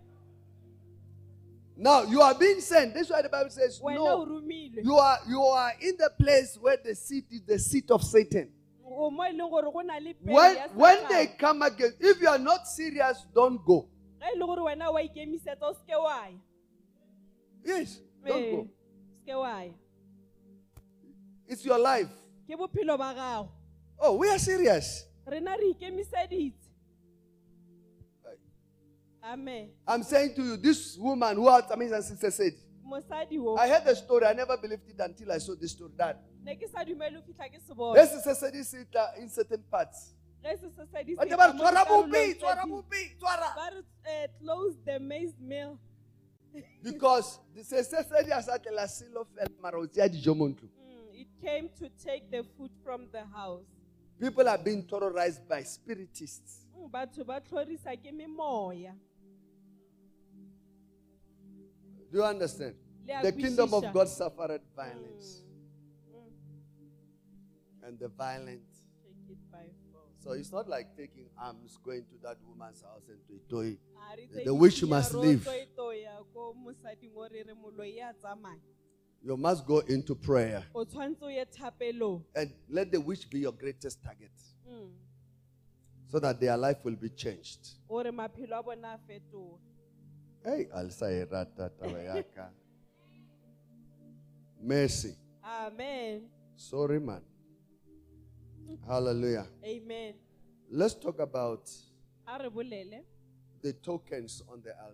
Now you are being sent. This is why the Bible says, Wena no. o romilwe. You are in the place where the seat is the seat of Satan. O mo e leng gore go na le peo When, ya when Satane. they come again, if you are not serious, don't go. Ge e le gore wena wa ikemisetsa o seke wa ya. Yes, don't Eh, go. seke wa ya. It's your life. Ke bophelo ba gago. Oh, we are serious. Rena re ikemiseditse. Amen. I'm saying to you, this woman who our amazing sister said, Mosadi o. I heard the story. I never believed it until I saw this story. That Ne ke sa dumele o fitlha ke se bone. this sister said this in certain parts. Ge sesesadi But se they were ka mo "Tswara dikarolong bupi, tse tswara ding. bupi, tswara." Ba re close the maize mill. Because the sister said yes at la silo fel marozia di jomontlu. It came to take the food from the house. People are being terrorized by spiritists. Batho ba tlhorisa ke memoya. Do you understand? Le a The kingdom of kwešiša. God suffered violence. And the violent. Take it by force. So it's not like taking arms, going to that woman's house and to itoy. A re The tse witch di must tsenya leave. rotlo e toya ko mosading o re re moloi ya tsamaya. You must go into prayer. O tshwanetse o ye thapelong. And let the witch be your greatest target. So that their life will be changed. Gore maphelo a bona a fetoga. Hey, Alsairata Tawayaka. Mercy. Amen. Sorry, man. Hallelujah. Amen. Let's talk about A re bolele. the tokens on the altar.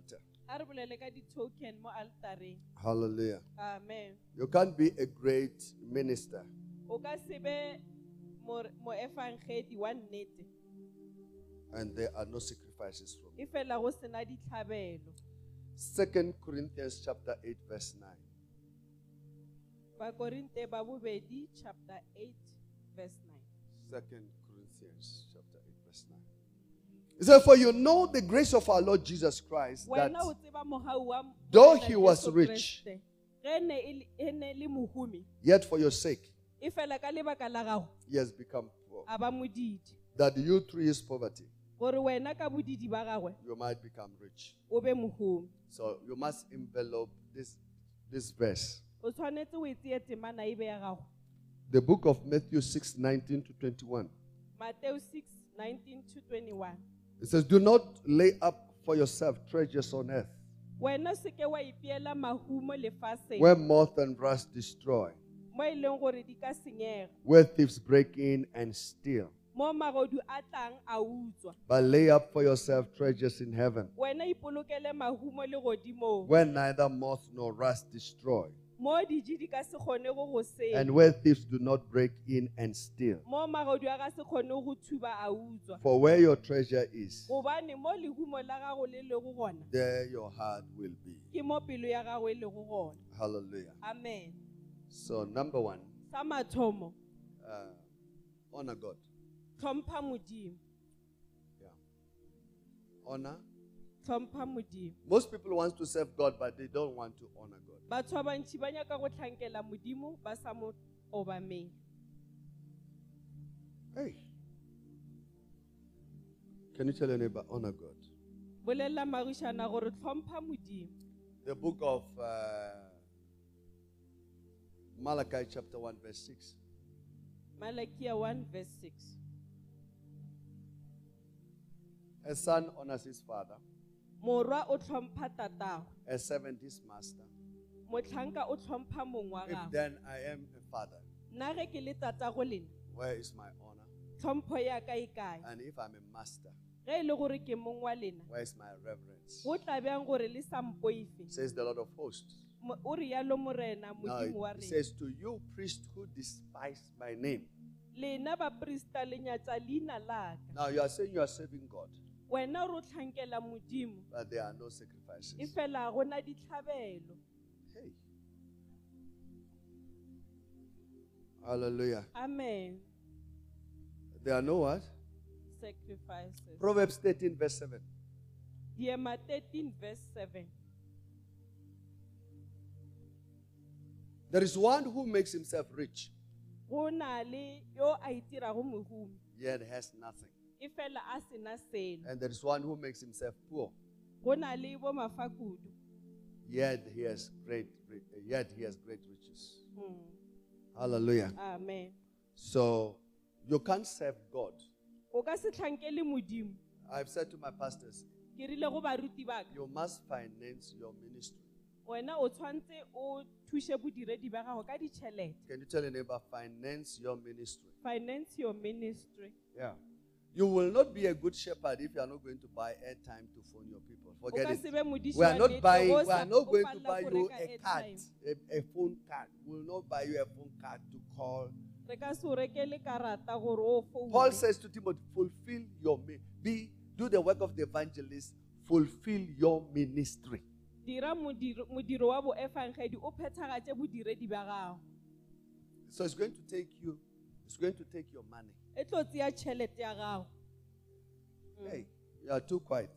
A re bolele ka di-token mo altareng. Hallelujah. Amen. You can't be a great minister O ka se be moefangedi wa nnete and there are no sacrifices from e fela go sena ditlhabelo. 2 Corinthians chapter 8 verse 9. Bakorinte ba bobedi chapter 8 verse 9. 2 Corinthians chapter 8 verse 9. It says, for you know the grace of our Lord Jesus Christ, that Wena o tseba mogau wa though Morena he was Jesu rich, Kriste, ge ne le mohumi yet for your sake e fela ka lebaka la gago he has become poor, a ba modidi that you through his poverty gore wena ka bodidi ba gagwe you might become rich. o be mohumi. So you must envelope this verse. O tshwanetse o e tseye temana e be ya gago. The book of Matthew 6:19 to 21. Matthew 6:19 to 21. It says, do not lay up for yourself treasures on earth, Wena se ke wa ipeela mahumo lefaseng where moth and rust destroy, mo e leng gore di ka senyega, where thieves break in and steal. mo magodu a tlang a utswa. But lay up for yourself treasures in heaven, Wena ipolokele mahumo le godimong where neither moth nor rust destroy, mo diji di ka se kgone go senya, and where thieves do not break in and steal. mo magodu a ka se kgone go thuba a utswa. For where your treasure is, Gobane mo lehumo la gago le lego gona there your heart will be. ke mo pelo ya gago e lego gona. Hallelujah. Amen. So number one, Sa mathomo, honor God. tlhompha modimo, Yeah. Honor. tlhompha modimo. Most people want to serve God, but they don't want to honor God. Batho ba bantši ba nyaka go tlhankela modimo ba sa mo obamele. Hey. Can you tell your neighbor, honor God? Bolela marušana gore tlhompha modimo. The book of Malachi chapter 1 verse 6. Malakia 1 verse 6. A son honors his father, Morwa o tlhompha tatagwe, a servant his master. motlhanka o tlhompha mong wa If gagwe. then I am a father, Nna ge ke le tatago lena, where is my honor? tlhompho ya ka e kae? And if I'm a master, Ge e le gore ke mong wa lena, where is my reverence? go tla bjang gore le sa mpoife? Says the Lord of hosts. O rialo morena Now modimo wa it rena. says to you, priest who despise my name. Lena baprista le nyatsa leina la ka. Now you are saying you are serving God, Wena ro tlhankela modimo, but there are no sacrifices. e fela go na ditlhabelo. Hey. Hallelujah. Amen. There are no what? Sacrifices. Proverbs 13 verse 7. Diema 13 verse 7. There is one who makes himself rich, Go na le yo a itirago mohumi, yet has nothing. e fela a sena selo. And there is one who makes himself poor, Go na le bo mafakudu. yet he has great riches. Hallelujah. Amen. So you can't serve God. O ka se tlhankele modimo. I've said to my pastors, Ke rile go baruti ba ka, you must finance your ministry. wena o tshwantse o thushe bodiredi ba gago ka ditšhelete. Can you tell your neighbor, finance your ministry? Finance your ministry. Yeah. You will not be a good shepherd if you are not going to buy airtime to phone your people. O Forget ka it. se be modiši We are wa not nnete, buying, o we sa- are not o going to palela buy go you reka a card, airtime. a phone card. We will not buy you a phone card to call. Re ka se o rekele karata gore o foune. Paul says to Timothy, fulfill your do the work of the evangelist, fulfill your ministry. Dira modiro wa boefangedi o phethagatše bodiredi ba gago. So it's going to take your money. E tlo tšea tšhelete ya gago. Hey, you are too quiet.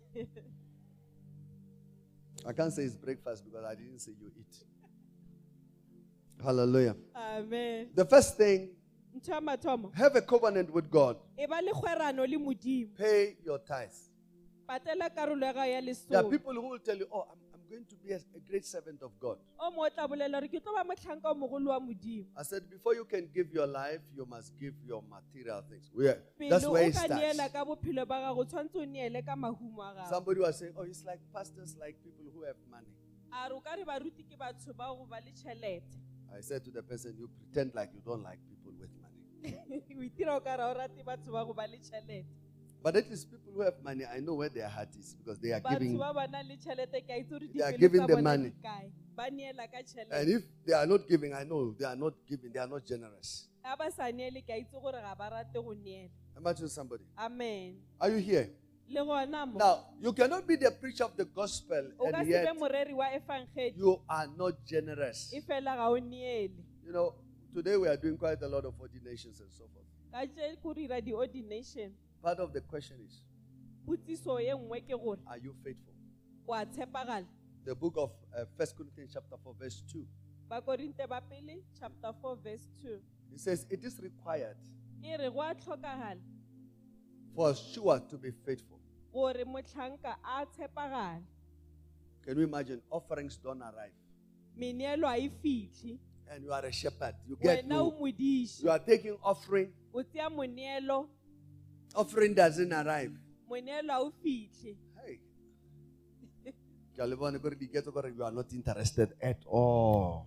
I can't say it's breakfast because I didn't say you eat. Hallelujah. Amen. The first thing, Ntho ya mathomo, have a covenant with God. e ba le kgwerano le modimo. Pay your tithes. Patela karolo ya gago ya There are lesome. people who will tell you, oh, I'm going to be a great servant of God. O mo tla bolela gore ke tlo ba motlhanka o mogolo wa modimo. I said, before you can give your life, you must give your material things. Pele That's o where it ka starts. neela ka bophelo ba gago, o tshwantse o neele ka mahumo a gago. Somebody was saying, oh, it's like pastors, like people who have money. A re o ka re baruti ke batho ba go ba le tšhelete. I said to the person, you pretend like you don't like people with money. O itira o ka re ha o rate batho ba go ba le tšhelete. But at least people who have money, I know where their heart is because they are giving. Batho ba ba nang le tjhelete ke a itse hore They are dipelo giving tsa the bona money. di kae. Ba neela ka tjhelete. And if they are not giving, I know they are not giving. They are not generous. Ha ba sa neele ke a itse gore ga ba rate go neela. Imagine somebody. Amen. Are you here? Le gona mo. Now, you cannot be the preacher of the gospel O ka and se yet be moreri wa evangeli. you are not generous. E fela ga o neele. You know, today we are doing quite a lot of ordinations and so forth. Ka tse go dira di ordination. Part of the question is, Putsiso ye nngwe ke gore are you faithful? wa tshepagala. The book of 1 Corinthians chapter 4 verse 2. Ba Korinte ba pele chapter 4 verse 2. It says, it is required E re go a tlhokagala for a steward to be faithful. gore motlhanka a tshepagale. Can you imagine? Offerings don't arrive. Meneelo a e fitlhe. And you are a shepherd. You get Wena o to, modiši. you are taking offering. O tseya moneelo, Offering doesn't arrive. moneelo a o fitlhe. Hey. Ke a le bona gore diketso gore you are not interested at all.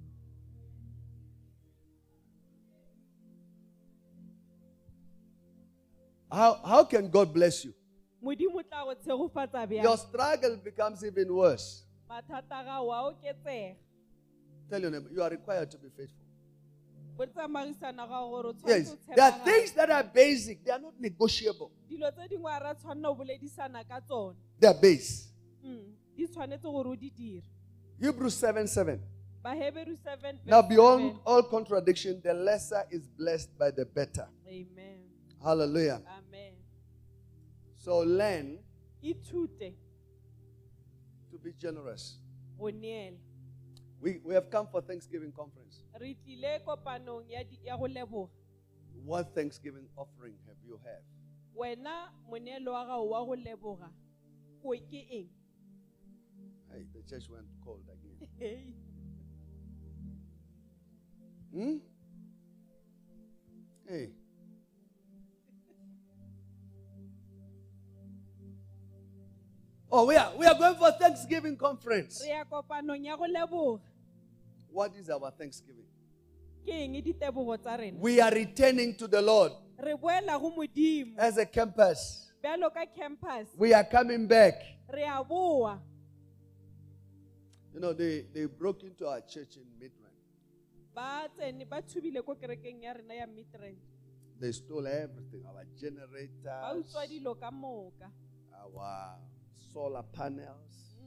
How can God bless you? Modimo tla go tshegofatsa Your bjang. struggle becomes even worse. Mathata a gago a oketsega. Tell your neighbor, you are required to be faithful. Bo tsamaisana ga gore o tshwanetse Yes, o there are tshepagale. things that are basic. They are not negotiable. Dilo tse dingwe a ra tshwanela o boledisana ka tsone. They are base. Di tshwanetse gore o di dire. Hebrews 7:7. Bahebrew 7 Now, verse beyond 7. all contradiction, the lesser is blessed by the better. Amen. Hallelujah. Amen. So learn Ithute to be generous. go neela. We have come for Thanksgiving conference. Re tlile kopanong ya go leboga. What Thanksgiving offering have you had? Wena moneelo wa gago wa go leboga go ke eng? Hey, the church went cold again. Hey. Hey. Oh, we are going for Thanksgiving conference. Re ya kopanong ya go leboga. What is our Thanksgiving? Ke eng ditebogo tsa rena? We are returning to the Lord Re boela go modimo. as a campus. Bjalo ka campus. We are coming back. Re a boa. You know, they broke into our church in Midrand. Ba tsene ba thubile ko kerekeng ya rena ya Midrand. They stole everything. Our Ba generators, utswa dilo ka moka. our solar panels,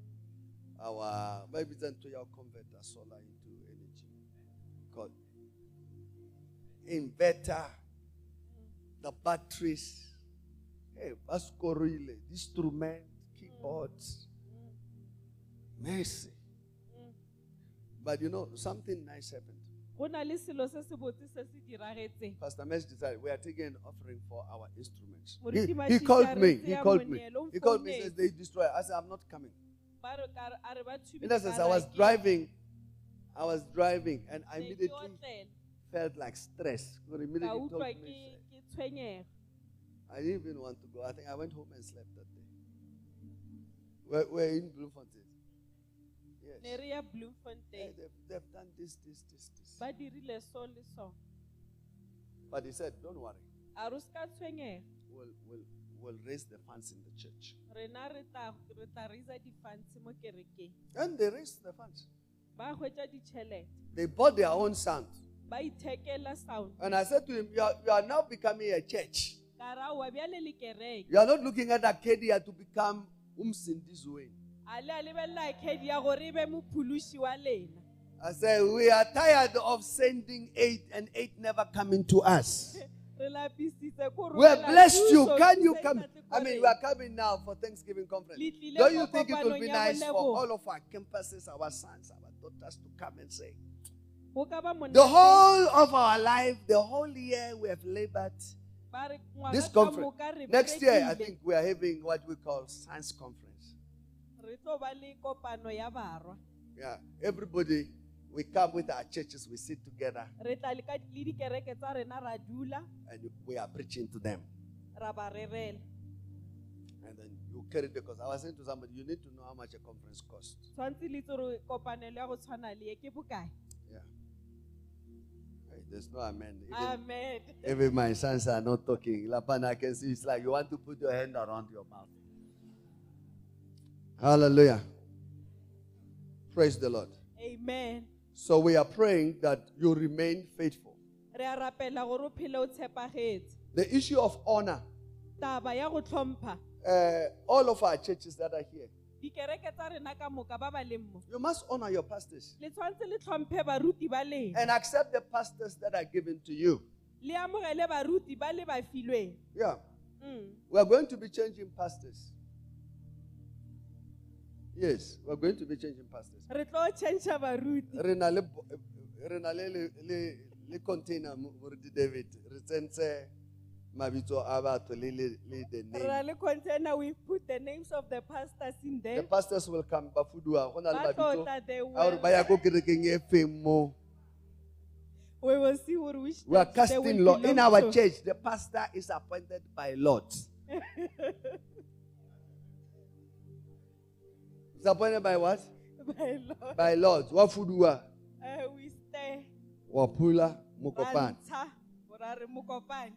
our maybe then to your converter solar into energy. God. Inverter, the batteries, hey, bascorile, instrument, keyboards. Mercy. But you know, something nice happened. Go na le selo se se botse se se diragetseng. Pastor Mesh decided we are taking an offering for our instruments. Moruti He called Mashika me. re He tseya called me. moneelo, He called me. He mfounetse. says they destroy. I said I'm not coming. Ba re a re ba thubile In essence, ka I was raki. driving, and I Ne ke immediately otlela. felt like stress. God Ka immediately told utlwa me. ke tshwenyega. I didn't even want to go. I think I went home and slept that day. We're in Bloemfontein. Ne Yes. re ya Yeah, Bloemfontein. they've done this. Ba dirile so le so. But he said, don't worry. A re ska tshwenyega. We'll raise the funds in the church. Rena re tla raisa di-funds mo kerekeng. And they raised the funds. Ba hwetša ditšhelete. They bought their own sound. Ba ithekela sound. And I said to him, you are now becoming a church. Ka ra wa bjale le kereke. You are not looking at Arcadia to become this way. A le a lebelela kedi ya gore e be mophološi wa lena. I said, we are tired of sending aid and aid never coming to us. Re lapisitse ko We have romela blessed you. thuso, Can you thuso e come? sa tle I ko mean, rena. we are coming now for Thanksgiving conference. Le tlile Don't you ko think it would be kopanong ya nice go for leboga. all of our campuses, our sons, our daughters to come and say, Go ka ba monate. the whole of our life, the whole year we have labored. Ba re ngwaga This ka conference. moka re Next year, I berekile. think we are having what we call science conference. Re tlo ba le kopano ya barwa. Yeah, everybody, we come with our churches, we sit together, Re tla le ka le dikereke tsa rena ra dula and we are preaching to them. ra ba rerela. And then you carry the cost. I was saying to somebody, you need to know how much a conference costs. Tshwantse le itse gore kopanelo ya go tshwana le e ke bokae. Yeah. Right. There's no amen. Amen. Even my sons are not talking. Lapan, I can see it's like you want to put your hand around your mouth. Hallelujah. Praise the Lord. Amen. So we are praying that you remain faithful. Re a rapela gore o phele o tshepagetse. The issue of honor. Taba ya go tlhompha. All of our churches that are here. Dikereke tsa rena ka moka ba ba leng mo. You must honor your pastors. Le tshwantse le tlhomphe baruti ba leng. And accept the pastors that are given to you. Le amogele baruti ba le ba filweng. Yeah. We are going to be changing pastors. Yes, we are going to be changing pastors. Re tlo change baruti. Re na le container Moriti David. Re tsentse mabitso a batho le the name. Ra le container, we put the names of the pastors in there. The pastors will come bafudua go na le Ba tlo mabitso tla they a will- gore ba ya go kerekeng e feng mo. We will see which We are church they casting will law. In belong our to. church, the pastor is appointed by Lord. It's appointed by what? By Lord. By Lord. Wafudua, We stay. wapula, mukopan. Bantsha, borare mokopane.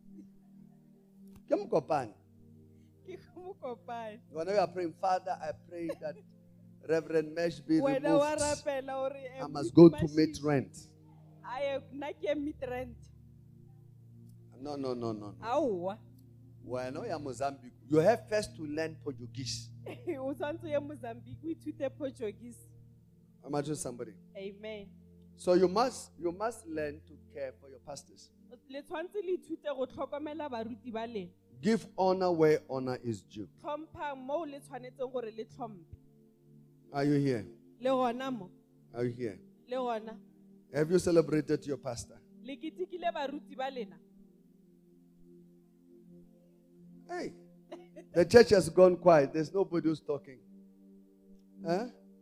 Ke mukopan. Ke mokopane. When we are praying, Father, I pray that Reverend Mesh be Wena wa removed. rapela hore I must go to meet rent. Aye nna ke meet rent. No. Aowa. When we are Mozambique, you have first to learn Portuguese. O tshwantse ye Mozambique o ithute Portuguese. Imagine somebody. Amen. So you must learn to care for your pastors. Le tshwantse le ithute go tlhokomela baruti ba lena. Give honor where honor is due. Tlhompha mo le tshwanetseng gore le tlhompe. Are you here? Le gona mo. Are you here? Le gona. Have you celebrated your pastor? Le ketekile baruti ba lena. Hey, the church has gone quiet. There's nobody who's talking. Huh?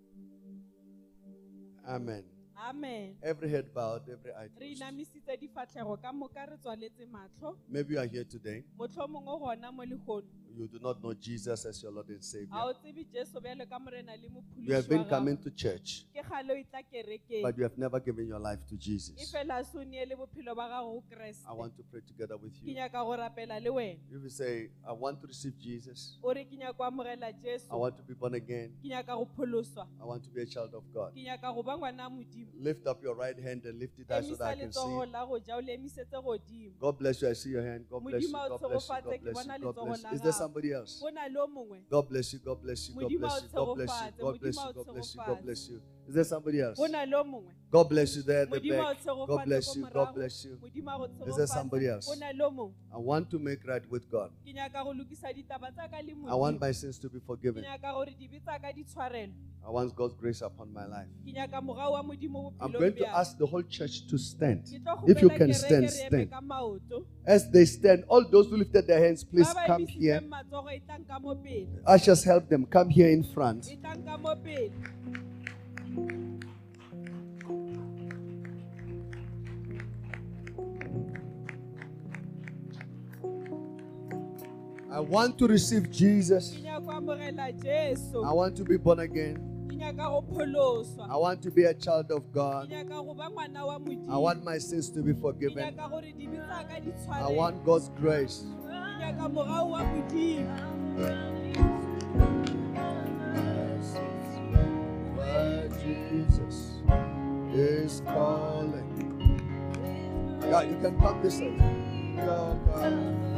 Amen. Amen. Every head bowed, every eye Re closed. inamisitse difatlhego ka moka re tswaletse matlho. Maybe you are here today. Motlhomong o gona mo legono. You do not know Jesus as your Lord and Savior. A o tsebe Jesu bjalo ka morena le mophološi You have wa been gago. coming to church, Ke gale o itla kerekeng. but you have never given your life to E Jesus. fela se o neele bophelo ba gago go Keresete. I want to pray together with Ke you. nyaka go rapela le wena. If you say, I want to receive Jesus, O re ke nyaka go amogela Jesu. I want to be born again, Ke nyaka go pholoswa. I want to be a child of God. Ke nyaka go ba ngwana Modimo. Lift up your right hand and lift it high so that I Emisa can see. letsogo la go ja o le emisetse godimo. God bless you. I see your hand. God bless you. Modimo a o God bless you. God tshegofatse, ke bless bona you. God letsogo bless la you. Is there gago. somebody else? Go na le o mongwe. God bless you. God bless you. God Modimo bless a you. o God bless you. tshegofatse, God bless you. Modimo a o God bless you. God tshegofatse. bless you. Is there somebody else? Go na le o mongwe. God bless you there at the Modimo a o back. God tshegofatse bless ko you. morago. God bless you. Modimo a go Is there somebody tshegofatse. else? Go na le o mongwe. I want to make right with God. Ke nyaka go lokisa ditaba tsa ka le I want Modimo. my sins to be Ke forgiven. nyaka gore dibe tsa ka di tshwarelwe. I want God's grace upon my life. Ke nyaka mogao wa Modimo I'm bophelong going to bja ka. ask the whole church to stand. Ke tlo If you kgopela can kereke stand, re eme stand. ka maoto. As they stand, all those who lifted their hands, please Ba ba come emisitseng here. matsogo e tlang ka mo pele. Ushers, help them. Come here in front. E tlang ka mo pele. I want to receive Jesus. Ke nyaka go amogela Jesu. I want to be born again. Ke nyaka go pholoswa. I want to be a child of Ke God. nyaka go ba ngwana wa Modimo. I want my sins to be Ke forgiven. nyaka gore dibe tsa ka di I tshwarelwe. want God's grace. Ke nyaka mogao wa Modimo. Where Jesus is calling. Yeah, you can come this way. You're calling.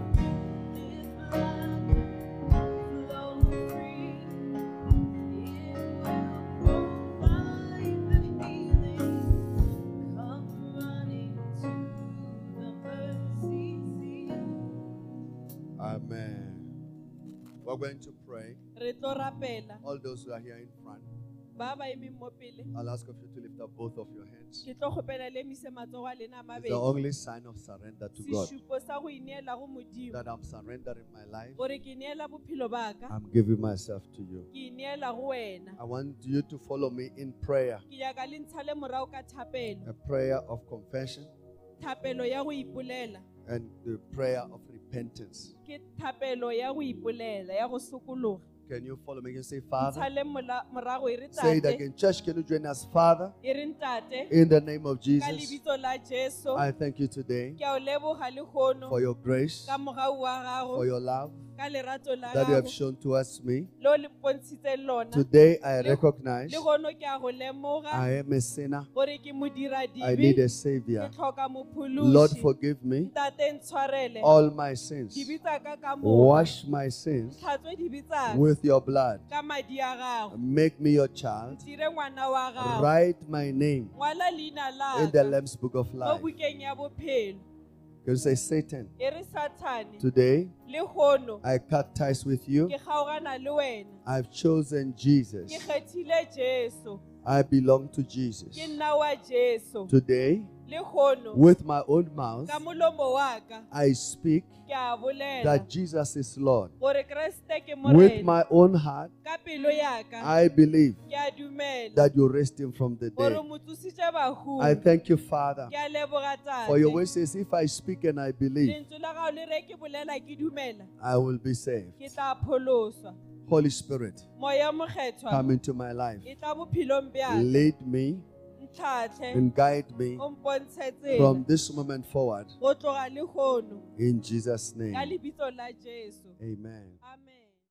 Amen. We're going to pray. Re tlo rapela. All those who are here in front, Ba ba emeng mo pele. I'll ask of you to lift up both of your hands. Ke tlo kgopela le emise matsogo a lena a It's the mabedi. only sign of surrender to God. Sesupo sa go ineela go Modimo. That I'm surrendering my life. Gore ke neela bophelo ba ka. I'm giving myself to you. Ke ineela go wena. I want you to follow me in prayer. Ke nyaka le ntshale morago ka thapelo. A prayer of confession Thapelo ya go ipolela. and the prayer of repentance. Ke thapelo ya go ipolela, ya go sokologa. Can you follow me? Can you say Father? Ntshale morago e re Say it tate, again. Church, can you join us? Father, e re ntate, in the name of ka Jesus, lebitso la Jesu, I thank you today ke a o leboga le kgono for your grace, ka mogau wa gago, for your love ka lerato la that you have gago shown towards me. le o le mpontshitseng lona. Today, I recognize Le gono ke a go lemoga I am a sinner. gore ke modira I need a dibe, Savior. ke tlhoka Lord, mophološi. forgive me Ntate ntshwarele all my sins. dibe tsa ka ka moka, Wash my sins tlhatswe dibe tsa ka with your blood. ka madi a gago, Make me your child. dire ngwana wa gago, Write my name ngwala leina la in the ka Lamb's Book of mo Life. bukeng ya bophelo. Can you say, Satan, E re Sathane today le kgono I cut ties with you. ke kgaogana le wena, I've chosen Jesus. ke kgethile Jesu, I belong to Jesus. ke nna wa Jesu. Today, Le kgono with my own mouth, ka molomo wa ka I speak ke a bolela that Jesus is Lord. gore Kriste ke With morena. my own heart, Ka pelo ya ka I believe ke a dumela that you raised him from the gore dead. mo tsositse bahu. I thank you, Father, Ke a leboga tate. for your word says, if I speak and I believe, Lentswe la gago le re ke bolela ke dumela I will be saved. ke tla pholoswa. Holy Spirit, Moya mokgethwa come into my life. e tla bophelong bja ka. Lead me Ntlhatlhe and guide me o mpontshe tsela from this moment forward. go tloga le kgono In Jesus' ka name, lebitso la Jesu. amen. Amen.